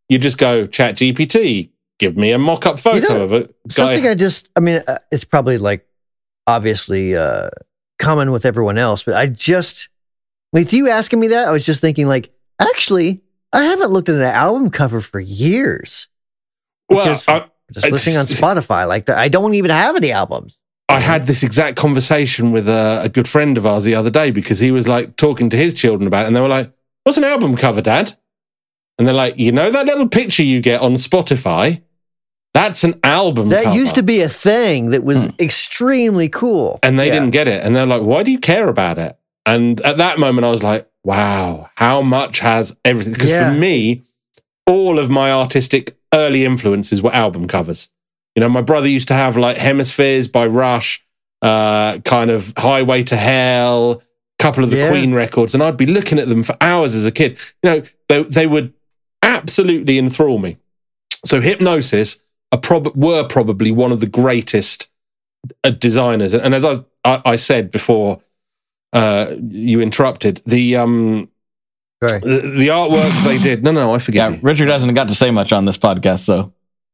You just go, Chat G P T, give me a mock-up photo You know, of it. Something I just, I mean, uh, it's probably like obviously uh, common with everyone else, but I just, with you asking me that, I was just thinking like, actually, I haven't looked at an album cover for years. Well, I, just listening on Spotify, like that, I don't even have any albums. I had this exact conversation with a, a good friend of ours the other day because he was like talking to his children about it, and they were like, "What's an album cover, Dad?" And they're like, "You know that little picture you get on Spotify? That's an album that cover." used to be a thing that was mm. extremely cool. And they yeah. didn't get it. And they're like, "Why do you care about it?" And at that moment, I was like, wow, how much has everything? Because yeah. for me, all of my artistic early influences were album covers. You know, my brother used to have like Hemispheres by Rush, uh, kind of Highway to Hell, a couple of the yeah. Queen records, and I'd be looking at them for hours as a kid. You know, they, they would absolutely enthrall me. So Hipgnosis are prob- were probably one of the greatest uh, designers. And as I, I, I said before uh, you interrupted, the... Um, Sorry. The, the artwork they did. No, no, I forget. Yeah, you. Richard hasn't got to say much on this podcast, so...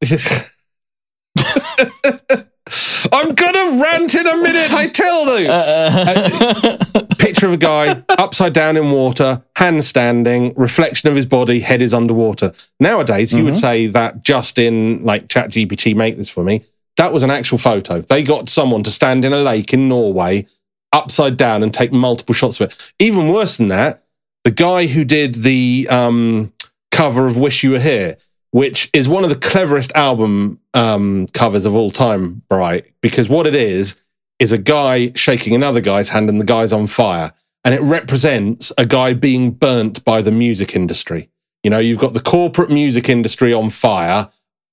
I'm gonna rant in a minute, I tell you. Uh, uh, picture of a guy upside down in water, handstanding, reflection of his body, head is underwater. Nowadays, you mm-hmm. would say that just in like Chat G P T make this for me. That was an actual photo. They got someone to stand in a lake in Norway, upside down, and take multiple shots of it. Even worse than that, the guy who did the um, cover of Wish You Were Here, which is one of the cleverest album um, covers of all time, right? Because what it is, is a guy shaking another guy's hand and the guy's on fire. And it represents a guy being burnt by the music industry. You know, you've got the corporate music industry on fire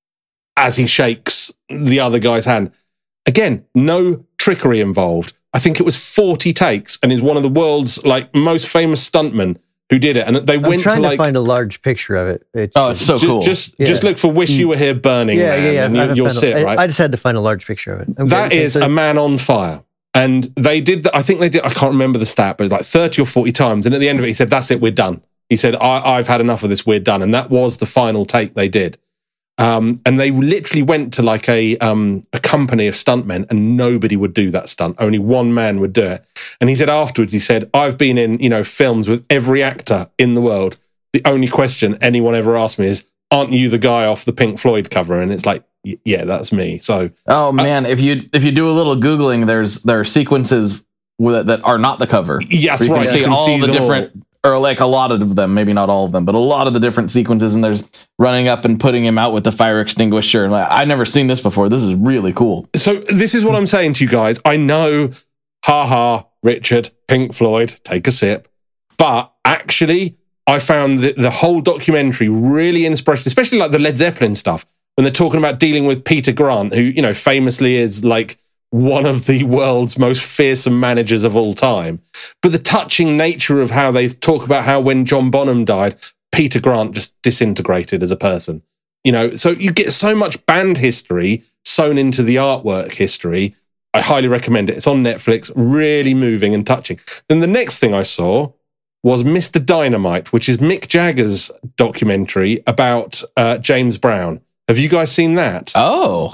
as he shakes the other guy's hand. Again, no trickery involved. I think it was forty takes and is one of the world's like most famous stuntmen who did it, and they I'm went trying to like to find a large picture of it. It's, oh, it's so just, cool! Just, yeah. just look for "Wish You Were Here" burning. Yeah, man, yeah, yeah. and you, you'll see it. Right. I just had to find a large picture of it. I'm that good. is a, a man on fire, and they did. The, I think they did. I can't remember the stat, but it was like thirty or forty times. And at the end of it, he said, "That's it. We're done." He said, I, "I've had enough of this. We're done." And that was the final take they did. Um, and they literally went to like a um, a company of stuntmen, and nobody would do that stunt. Only one man would do it. And he said afterwards, he said, "I've been in you know films with every actor in the world. The only question anyone ever asked me is, aren't you the guy off the Pink Floyd cover?" And it's like, yeah, that's me. So, oh man, uh, if you if you do a little Googling, there's there are sequences with, that are not the cover. Yes, you right. Can see you can all see the different, all. or like a lot of them, maybe not all of them, but a lot of the different sequences. And there's running up and putting him out with the fire extinguisher. And like, I've never seen this before. This is really cool. So this is what I'm saying to you guys. I know, haha, Richard, Pink Floyd, take a sip, but actually, I found the, the whole documentary really inspirational, especially like the Led Zeppelin stuff, when they're talking about dealing with Peter Grant, who, you know, famously is like one of the world's most fearsome managers of all time. But the touching nature of how they talk about how when John Bonham died, Peter Grant just disintegrated as a person. You know, so you get so much band history sewn into the artwork history. I highly recommend it. It's on Netflix, really moving and touching. Then the next thing I saw was Mister Dynamite, which is Mick Jagger's documentary about uh, James Brown. Have you guys seen that? Oh,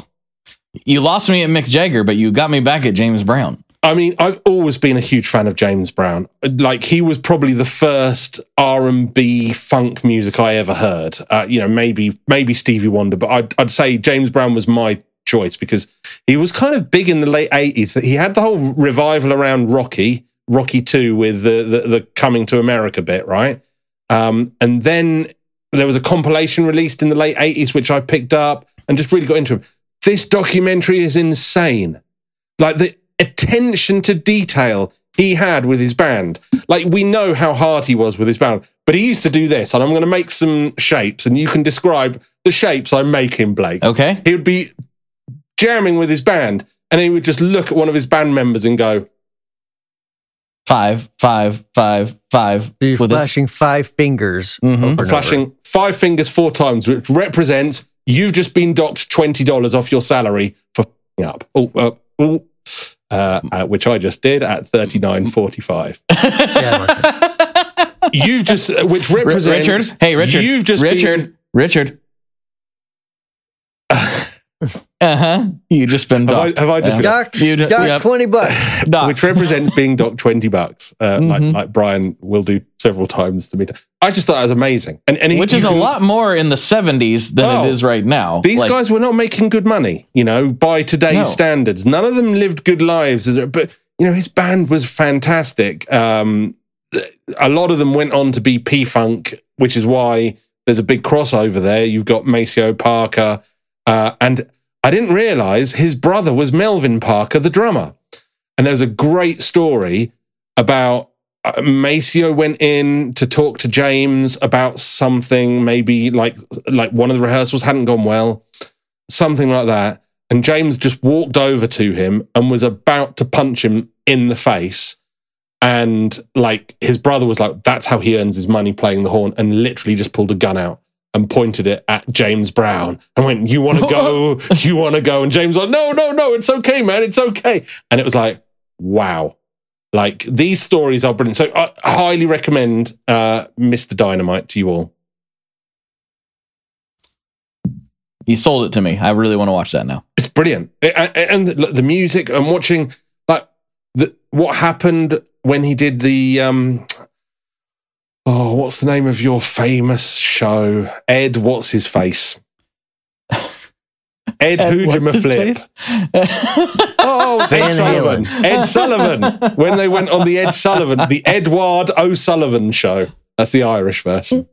you lost me at Mick Jagger, but you got me back at James Brown. I mean, I've always been a huge fan of James Brown. Like, he was probably the first R and B funk music I ever heard. Uh, you know, maybe maybe Stevie Wonder, but I'd, I'd say James Brown was my choice because he was kind of big in the late eighties. He had the whole revival around Rocky, Rocky two with the, the, the coming to America bit, right? Um, and then there was a compilation released in the late eighties, which I picked up and just really got into him. This documentary is insane. Like, the attention to detail he had with his band. Like, we know how hard he was with his band, but he used to do this, and I'm going to make some shapes, and you can describe the shapes I'm making, Blake. Okay. He would be jamming with his band, and he would just look at one of his band members and go, Five, five, five, five. So you're flashing this. five fingers. Mm-hmm. Over I'm flashing over. five fingers four times, which represents you've just been docked twenty dollars off your salary for f***ing up. Oh, uh, oh, uh, uh, which I just did at thirty-nine forty-five. Yeah, You've just, uh, which represents... Richard, hey, Richard, You've just Richard, been, Richard. Uh-huh. You just been docked. Have I, have I just Doc, You d- Doc, yep. twenty bucks. Docked. which represents being docked twenty bucks, uh, Mhm. like, like Brian will do several times to me. I just thought that was amazing. And, and he- Which you is a can- lot more in the seventies than Oh, it is right now. These Like, guys were not making good money, you know, by today's No. standards. None of them lived good lives. But, you know, his band was fantastic. Um, a lot of them went on to be P-Funk, which is why there's a big crossover there. You've got Maceo Parker. Uh, and I didn't realize his brother was Melvin Parker, the drummer. And there's a great story about uh, Maceo went in to talk to James about something, maybe like like one of the rehearsals hadn't gone well, something like that. And James just walked over to him and was about to punch him in the face. And like his brother was like, that's how he earns his money, playing the horn, and literally just pulled a gun out and pointed it at James Brown and went, you want to go? You want to go? And James was like, no, no, no, it's okay, man. It's okay. And it was like, wow. Like, these stories are brilliant. So I highly recommend uh, Mister Dynamite to you all. you sold it to me. I really want to watch that now. It's brilliant. And, and the music, I'm watching like the, what happened when he did the, um, oh, what's the name of your famous show? Ed, what's his face? Ed, Ed, Hoojem what's his Flip. face? Oh, Ed Van Sullivan. Halen. Ed Sullivan. When they went on the Ed Sullivan, the Edward O'Sullivan show. That's the Irish version.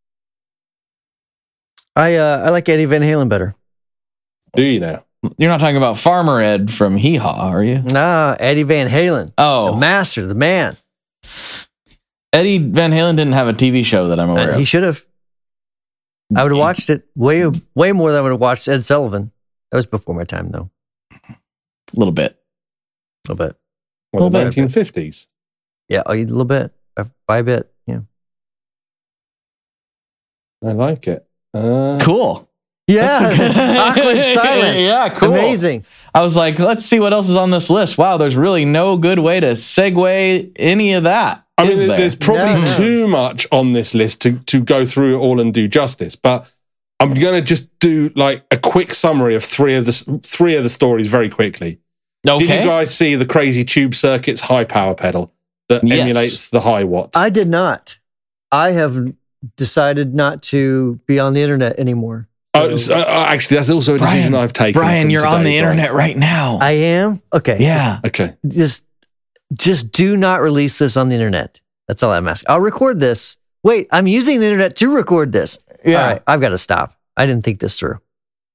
I uh, I like Eddie Van Halen better. Do you now? You're not talking about Farmer Ed from Hee Haw, are you? Nah, Eddie Van Halen. The Oh, master, the man. Eddie Van Halen didn't have a T V show that I'm aware Uh, he of. should have. I would have watched it way way more than I would have watched Ed Sullivan. That was before my time, though. A little bit. A little bit. Well, the Well, nineteen fifties. Yeah, a little bit. By- By a bit. Yeah. I like it. Uh, Cool. Yeah. That's a good- Awkward silence. Yeah, cool. Amazing. I was like, let's see what else is on this list. Wow, there's really no good way to segue any of that. I mean, is there? there's probably No, no. too much on this list to, to go through it all and do justice, but I'm going to just do like a quick summary of three of the three of the stories very quickly. Okay. Did you guys see the Crazy Tube Circuit's high power pedal that Yes. emulates the high watt? I did not. I have decided not to be on the internet anymore. Oh, so, uh, actually, that's also a decision Brian, I've taken. Brian, from you're on today, the Brian. internet right now. I am? Okay. yeah. Okay. Just, just do not release this on the internet. That's all I'm asking. I'll record this. Wait, I'm using the internet to record this. Yeah. All right, I've got to stop. I didn't think this through.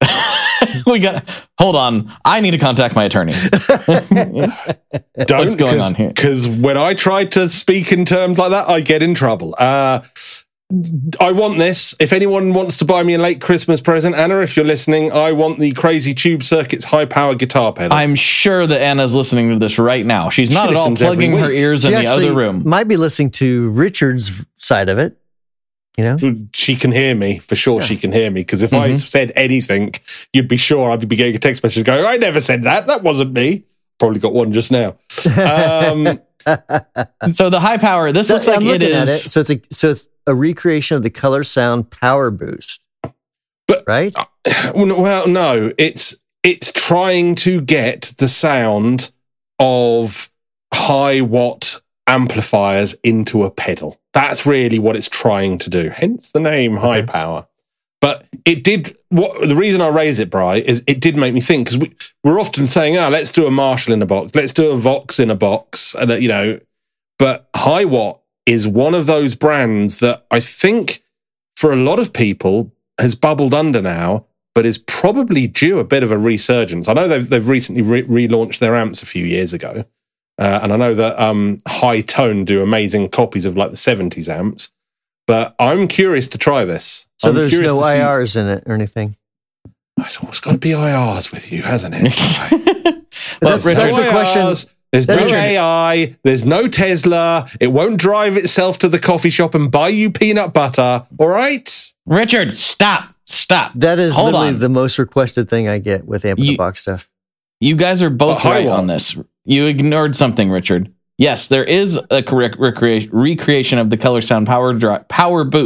we got. Hold on. I need to contact my attorney. Don't, What's going on here? Because when I try to speak in terms like that, I get in trouble. Uh, I want this. If anyone wants to buy me a late Christmas present, Anna, if you're listening, I want the Crazy Tube Circuit's high power guitar pedal. I'm sure that Anna's listening to this right now. She's She not at all listens every plugging her week. ears She in the actually other room. might be listening to Richard's side of it. You know? She can hear me, for sure. Yeah. She can hear me, because if I Mhm. said anything, you'd be sure I'd be getting a text message going, I never said that. That wasn't me. Probably got one just now. Um, So the high power. This looks I'm like it looking at is. it. So it's a so it's a recreation of the Color Sound Power Boost. But- right? well, no, it's it's trying to get the sound of high watt amplifiers into a pedal. That's really what it's trying to do. Hence the name high Okay. power. But it did. What the reason I raise it, Bri, is it did make me think, because we we're often saying, "Ah, oh, let's do a Marshall in a box, let's do a Vox in a box," and uh, you know. But high watt is one of those brands that I think, for a lot of people, has bubbled under now, but is probably due a bit of a resurgence. I know they've they've recently re- relaunched their amps a few years ago, uh, and I know that um, High Tone do amazing copies of like the seventies amps. But I'm curious to try this. So I'm there's curious no to see- I Rs in it or anything. It's always got to be I Rs with you, hasn't it? Well, That's, Richard- that's the No question. I Rs, there's no Richard- A I. There's no Tesla. It won't drive itself to the coffee shop and buy you peanut butter. All right? Richard, stop, stop. That is Hold literally on. the most requested thing I get with Amp in You- the Box stuff. You guys are both But high right watt. on this. You ignored something, Richard. Yes, there is a correct recrea- recreation of the Color Sound Power Dri- Power Boost.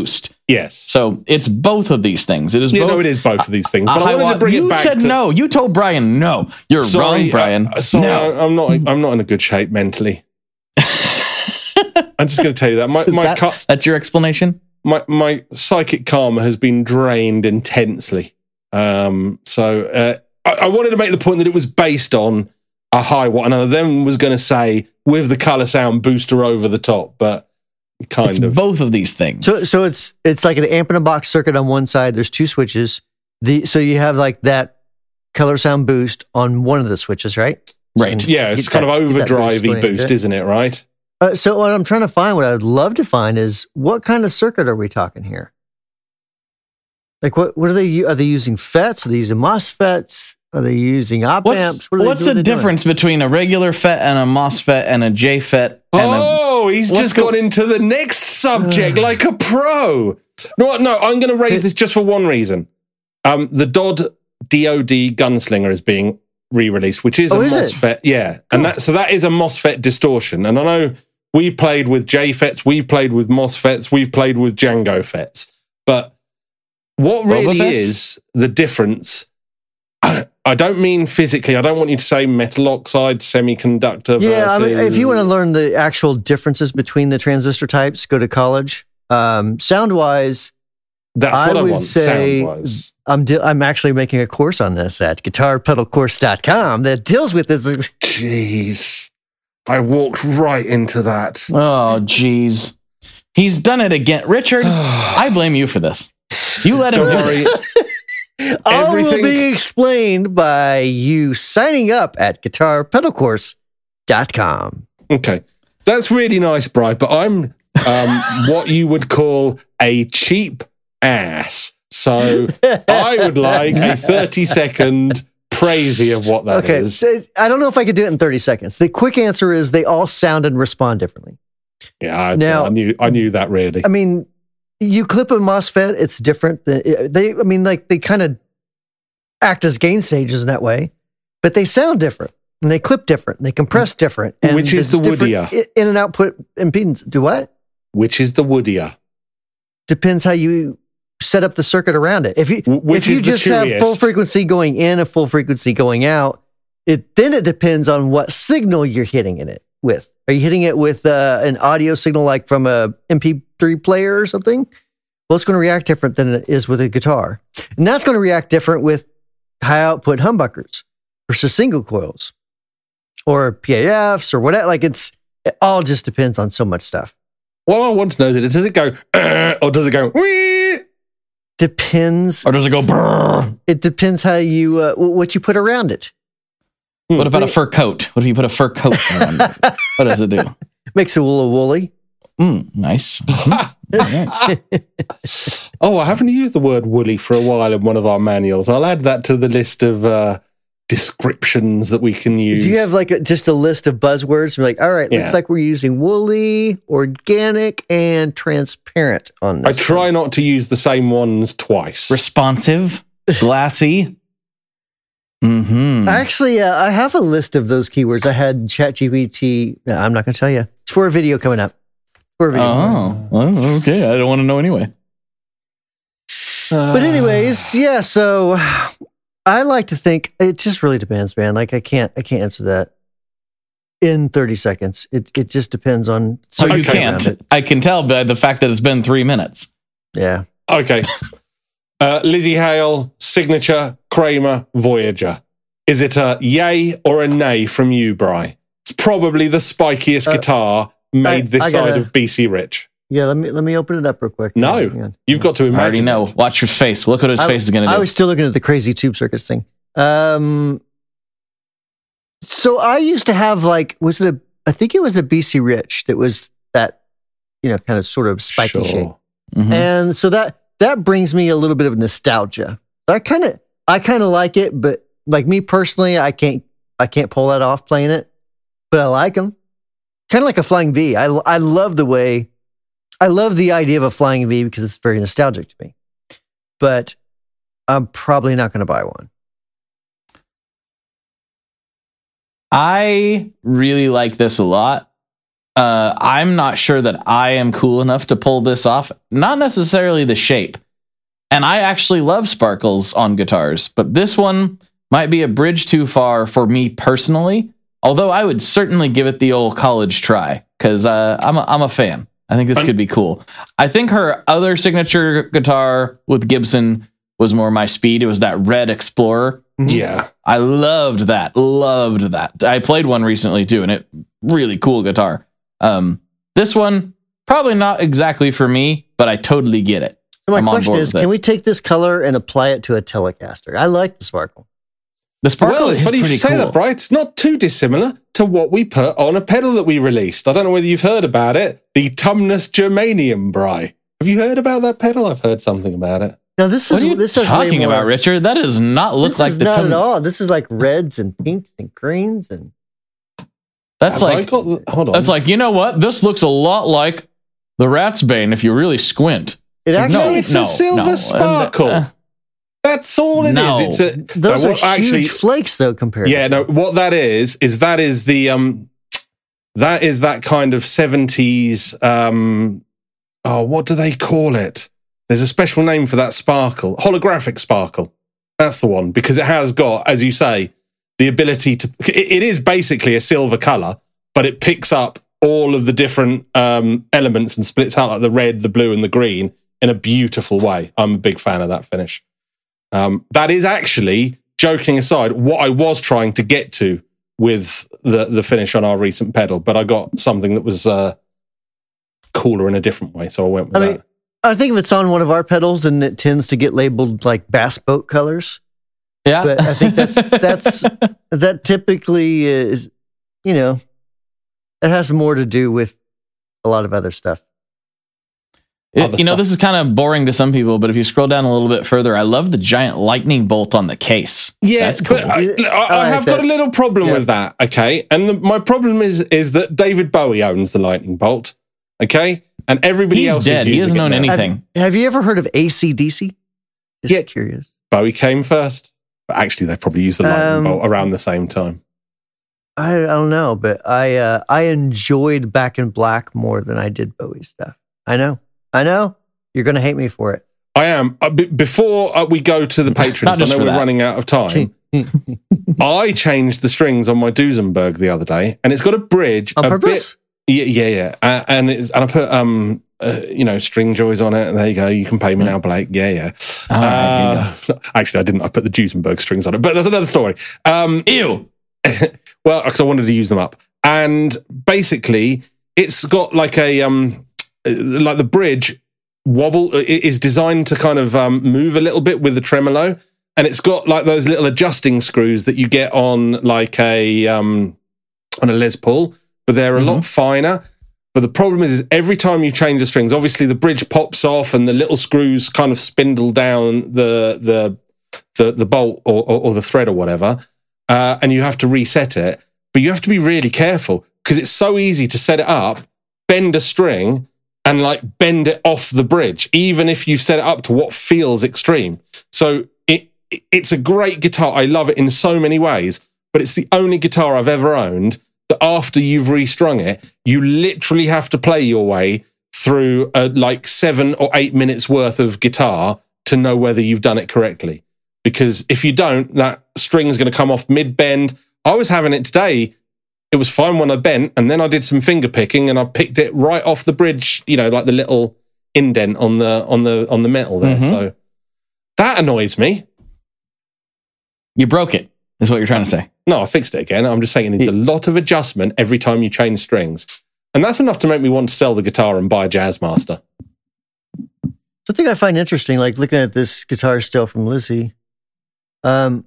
Yes. So it's both of these things. It is Yeah, both. no, it is both of these things. a But I high wanted watt- to bring you it back said to... no. You told Brian no. You're Sorry, wrong, Brian. Uh, sorry, no. I, I'm not. I'm not in a good shape mentally. I'm just going to tell you that my Is my, that- ca- that's your explanation? my my psychic karma has been drained intensely. Um, so uh, I, I wanted to make the point that it was based on a high watt, and I then was going to say with the color sound booster over the top, but kind It's of both of these things. So, so it's it's like an amp in a box circuit on one side. There's two switches. The so you have like that color sound boost on one of the switches, right? right. yeah, it's Get kind that- of get that overdrivey boost boost, going, isn't it? Right? Uh, so what I'm trying to find, what I'd love to find, is what kind of circuit are we talking here? Like what? What are they? u- Are they using FETs? Are they using MOSFETs? Are they using op What's, amps? What are they- what's what are the they doing? difference between a regular FET and a MOSFET and a JFET? And Oh, he's what's just go- gone into the next subject like a pro. No, no, I'm going to raise this just for one reason. Um, the Dodd D O D Gunslinger is being re-released, which is Oh, a is it? MOSFET. Yeah, and that so that is a MOSFET distortion. And I know we've played with JFETs, we've played with MOSFETs, we've played with Django FETs, but what really Fets? is the difference? I don't mean physically. I don't want you to say metal oxide semiconductor. Yeah, I mean, versus- if you want to learn the actual differences between the transistor types, go to college. Um, sound wise, that's I what I, would want. say- sound-wise. I'm di- I'm actually making a course on this at guitar pedal course dot com that deals with this. Jeez, I walked right into that. oh, geez. He's done it again. Richard, I blame you for this. You let him Don't do worry. this. All will Everything- be explained by you signing up at guitar pedal course dot com. Okay, that's really nice, Bri. But I'm um, what you would call a cheap ass. So I would like a thirty second praisey of what that Okay, is. so I don't know if I could do it in thirty seconds. The quick answer is they all sound and respond differently. Yeah, I, Now- I knew. I knew that really. I mean, you clip a MOSFET, it's different. Than, they, I mean, like they kind of act as gain stages in that way, but they sound different and they clip different and they compress different. And Which is it's the different woodier? i- in and output impedance. Do what? Which is the woodier? Depends how you set up the circuit around it. If you Wh- which if you is the just have full chewiest? frequency going in, a full frequency going out, it then it depends on what signal you're hitting in it with. Are you hitting it with uh, an audio signal like from a M P three player or something? Well, it's going to react different than it is with a guitar, and that's going to react different with high output humbuckers versus single coils or P A Fs or whatever. Like it's it all just depends on so much stuff. What I want to know is, does it go "Uh," or does it go? "Wee"? Depends. Or does it go brrr? It depends how you uh, what you put around it. What about a fur coat? What if you put a fur coat around it? What does it do? Makes it a little woolly. Mm, nice. Oh, I haven't used the word woolly for a while in one of our manuals. I'll add that to the list of uh, descriptions that we can use. Do you have like a, just a list of buzzwords? You're like, all right, Yeah. looks like we're using woolly, organic, and transparent on I this. try not to use the same ones twice. Responsive, glassy. Mm-hmm. Actually, uh, I have a list of those keywords. I had ChatGPT. No, I'm not going to tell you. It's for a video coming up. For a video. Oh, well, okay. I don't want to know anyway. But anyways, yeah. So I like to think it just really depends, man. Like I can't, I can't answer that in thirty seconds. It it just depends on. So you Okay. can't. Around it. I can tell by the fact that it's been three minutes. Yeah. Okay. Uh, Lizzie Hale, Signature, Kramer, Voyager. Is it a yay or a nay from you, Bri? It's probably the spikiest Uh, guitar made I- this I side gotta- of B C Rich. Yeah. Let me let me open it up real quick. No, Hang on. you've got to I already imagine. know. it. Watch your face. Look what his I- face is going to do. I was still looking at the crazy tube circuits thing. Um, so I used to have like, was it a, I think it was a B C Rich that was that, you know, kind of sort of spiky Sure. shape. Mhm. And so that, that brings me a little bit of nostalgia. I kind of, I kind of like it, but like me personally, I can't, I can't pull that off playing it, but I like them. Kind of like a Flying V. I, I love the way, I love the idea of a Flying V because it's very nostalgic to me, but I'm probably not going to buy one. I really like this a lot. Uh, I'm not sure that I am cool enough to pull this off. Not necessarily the shape. And I actually love sparkles on guitars, but this one might be a bridge too far for me personally. Although I would certainly give it the old college try because uh, I'm a, I'm a fan. I think this I'm, could be cool. I think her other signature guitar with Gibson was more my speed. It was that Red Explorer. Yeah. I loved that. Loved that. I played one recently too, and it really cool guitar. Um, this one, probably not exactly for me, but I totally get it. So my I'm question is, can we take this color and apply it to a Telecaster? I like the sparkle. The sparkle well, it's is funny you pretty say cool. that, Bright. It's not too dissimilar to what we put on a pedal that we released. I don't know whether you've heard about it. The Tumnus Germanium, Bry. Have you heard about that pedal? I've heard something about it. No, this What is are you this is talking way more, about, Richard? That does not look this like is the not Tum- at all. This is like reds and pinks and greens and. That's Have I like got the- hold on. that's like you know what? This looks a lot like the Ratsbane if you really squint. It actually, no, it's no, a silver no. sparkle. Uh, That's all it no. is. It's a those no, are what- huge actually flakes, though. Compared, Yeah, to no, what that is is that is the um that is that kind of seventies um oh, what do they call it? There's a special name for that sparkle. Holographic sparkle. That's the one, because it has got, as you say, the ability to it, it is basically a silver color, but it picks up all of the different um elements and splits out like the red, the blue, and the green in a beautiful way. I'm a big fan of that finish. Um, that is actually, joking aside, what I was trying to get to with the, the finish on our recent pedal, but I got something that was uh, cooler in a different way, so I went with I that. mean, I think if it's on one of our pedals, then it tends to get labeled like bass boat colors. Yeah, But I think that's that's that typically is, you know, it has more to do with a lot of other stuff. It, you know, this is kind of boring to some people, but if you scroll down a little bit further, I love the giant lightning bolt on the case. Yeah, that's cool. but I, I, I I have like got that. a little problem Yeah. with that, okay? And the, my problem is is that David Bowie owns the lightning bolt, okay? And everybody He's else dead. is He using doesn't own it now. anything. Have, have you ever heard of A C D C? Just Yeah. curious. Bowie came first, but actually they probably used the lightning Um, bolt around the same time. I, I don't know, but I uh, I enjoyed Back in Black more than I did Bowie stuff. I know, I know. You're going to hate me for it. I am. Uh, b- before uh, we go to the patrons, I just know for we're that. running out of time. I changed the strings on my Duesenberg the other day, and it's got a bridge. On a purpose? Bit, yeah, yeah, yeah. Uh, and it's, and I put um, uh, you know, string joys on it. And there you go. You can pay me now, Blake. Yeah, yeah. All right, Uh, actually, I didn't. I put the Duesenberg strings on it, but that's another story. Um, Ew. well, because I wanted to use them up, and basically, it's got like a um, like the bridge wobble it is designed to kind of um, move a little bit with the tremolo, and it's got like those little adjusting screws that you get on like a um, on a Les Paul, but they're a Mm-hmm. lot finer. But the problem is, is every time you change the strings, obviously the bridge pops off and the little screws kind of spindle down the the the, the bolt or, or, or the thread or whatever, uh, and you have to reset it. But you have to be really careful because it's so easy to set it up, bend a string, and like bend it off the bridge, even if you've set it up to what feels extreme. So it it's a great guitar. I love it in so many ways, but it's the only guitar I've ever owned that after you've restrung it, you literally have to play your way through a, like seven or eight minutes worth of guitar to know whether you've done it correctly. Because if you don't, that string's going to come off mid-bend. I was having it today. It was fine when I bent, and then I did some finger picking, and I picked it right off the bridge. You know, like the little indent on the on the on the metal there. Mhm. So that annoys me. You broke it, is what you're trying to say. No, I fixed it again. I'm just saying it needs a lot of adjustment every time you change strings, and that's enough to make me want to sell the guitar and buy a Jazzmaster. Something I find interesting, like looking at this guitar still from Lizzie. Um,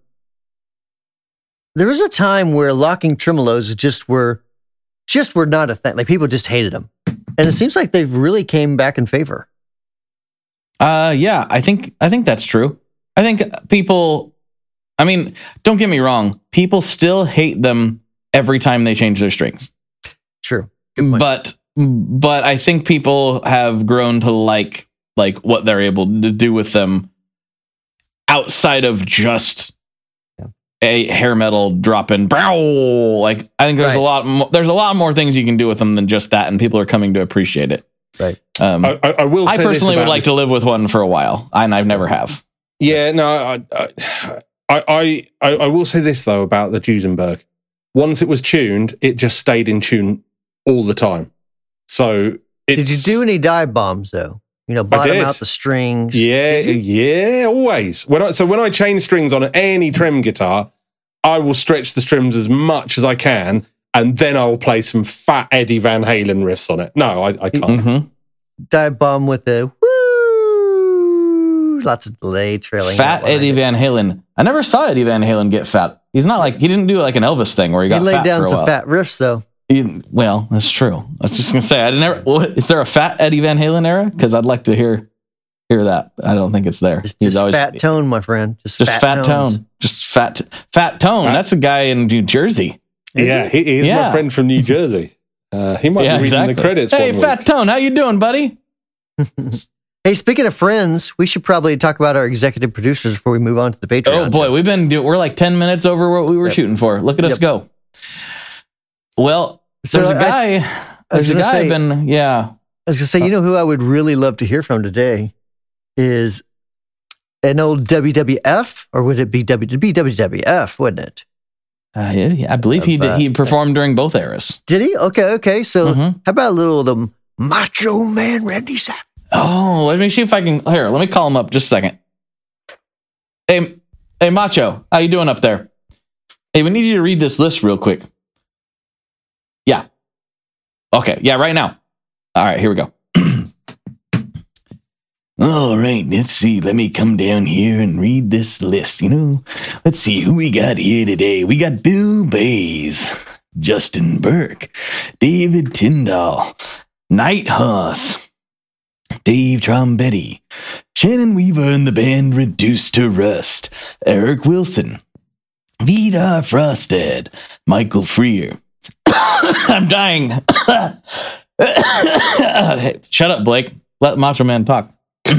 there was a time where locking tremolos just were, just were not a thing. Like people just hated them, and it seems like they've really came back in favor. Uh, yeah, I think I think that's true. I think people. I mean, don't get me wrong. People still hate them every time they change their strings. True, Good point. But but I think people have grown to like like what they're able to do with them outside of just Yeah. a hair metal dropping. Like I think there's Right. a lot. Mo- there's a lot more things you can do with them than just that, and people are coming to appreciate it. Right. Um, I, I, I will. I say this personally would about like to live with one for a while, and I've never have. Yeah, no, I, I, I, I, I will say this though about the Duesenberg. Once it was tuned, it just stayed in tune all the time. So, it's, Did you do any dive bombs though? You know, bottom did. out the strings. Yeah, Did you? yeah, always. When I, so when I change strings on any Trem guitar, I will stretch the strings as much as I can, and then I will play some fat Eddie Van Halen riffs on it. No, I, I can't. Mm-hmm. Dive bomb with the woo, lots of delay trailing. Fat out behind Eddie it. Van Halen. I never saw Eddie Van Halen get fat. He's not like he didn't do like an Elvis thing where he He got laid fat down for a some while. fat riffs though. He- well, that's true. I was just gonna say I never. What, is there a fat Eddie Van Halen era? Because I'd like to hear hear that. I don't think it's there. Just, He's just always fat tone, my friend. Just, just fat, fat, tones. tone. Just fat fat tone. Fat- That's a guy in New Jersey. Yeah, he, he's Yeah. my friend from New Jersey. Uh, he might Yeah, be reading exactly. the credits. Hey, one fat week. tone. How you doing, buddy? Hey, speaking of friends, we should probably talk about our executive producers before we move on to the Patreon. Oh boy, show. we've been do- we're like ten minutes over what we were Yep. shooting for. Look at us Yep. go. Well, So there's a I- guy. I was there's a gonna guy say- I've been. Yeah. I was gonna say, you know who I would really love to hear from today is an old W W F, or would it be W W W W F? Wouldn't it? Uh, yeah, yeah, I believe he Of, did, uh, he performed during both eras. Did he? Okay, okay. So Mhm. how about a little of the Macho Man Randy Savage? Oh, let me see if I can. Here, let me call him up just a second. Hey, hey, Macho, how you doing up there? Hey, we need you to read this list real quick. Yeah. Okay. Yeah, right now. All right, here we go. All right, let's see. Let me come down here and read this list. You know, let's see who we got here today. We got Bill Bays, Justin Burke, David Tyndall, Night Hoss, Dave Trombetti, Shannon Weaver and the band Reduced to Rust, Eric Wilson, Vidar Frostad, Michael Freer. I'm dying. Hey, shut up, Blake. Let Macho Man talk.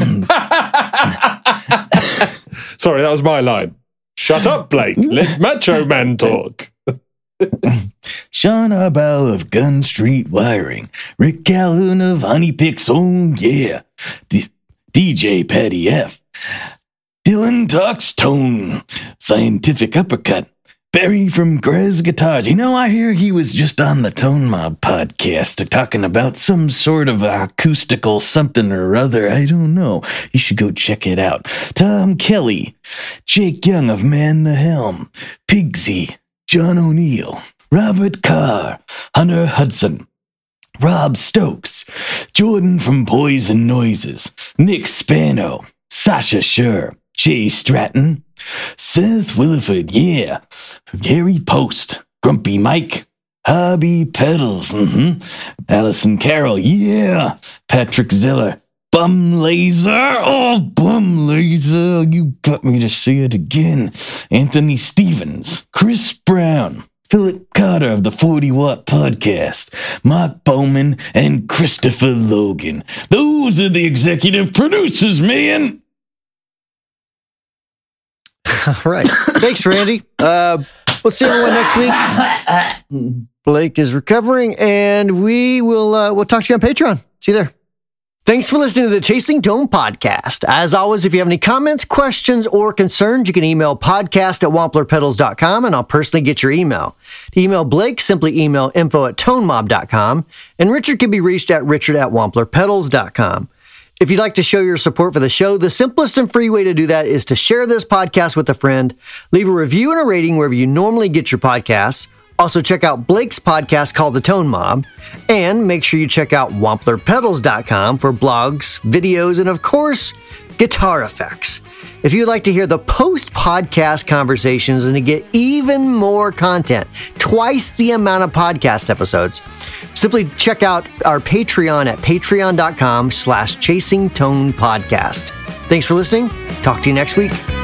Sorry, that was my line. Shut up, Blake. Let Macho Man talk. Sean Arbau of Gun Street Wiring, Rick Calhoun of Honey Picks, oh yeah, D- DJ Patty F, Dylan Talks Tone, Scientific Uppercut, Barry from Grez Guitars. You know, I hear he was just on the Tone Mob podcast talking about some sort of acoustical something or other. I don't know. You should go check it out. Tom Kelly, Jake Young of Man the Helm, Pigsy, John O'Neill, Robert Carr, Hunter Hudson, Rob Stokes, Jordan from Poison Noises, Nick Spano, Sasha Schur, Jay Stratton, Seth Williford, yeah, Gary Post, Grumpy Mike, Hobby Pedals, mm-hmm, Allison Carroll, yeah, Patrick Zeller, Bum Laser, oh, Bum Laser, you got me to see it again, Anthony Stevens, Chris Brown, Philip Carter of the forty watt Podcast, Mark Bowman, and Christopher Logan. Those are the executive producers, man. All right. Thanks, Randy. Uh, we'll see everyone next week. Blake is recovering, and we will uh, we'll talk to you on Patreon. See you there. Thanks for listening to the Chasing Tone podcast. As always, if you have any comments, questions, or concerns, you can email podcast at wampler pedals dot com, and I'll personally get your email. To email Blake, simply email info at tonemob dot com, and Richard can be reached at richard at wampler pedals dot com. If you'd like to show your support for the show, the simplest and free way to do that is to share this podcast with a friend, leave a review and a rating wherever you normally get your podcasts. Also, check out Blake's podcast called The Tone Mob, and make sure you check out wampler pedals dot com for blogs, videos, and of course, guitar effects. If you'd like to hear the post-podcast conversations and to get even more content, twice the amount of podcast episodes, simply check out our Patreon at patreon dot com slash chasing tone podcast. Thanks for listening. Talk to you next week.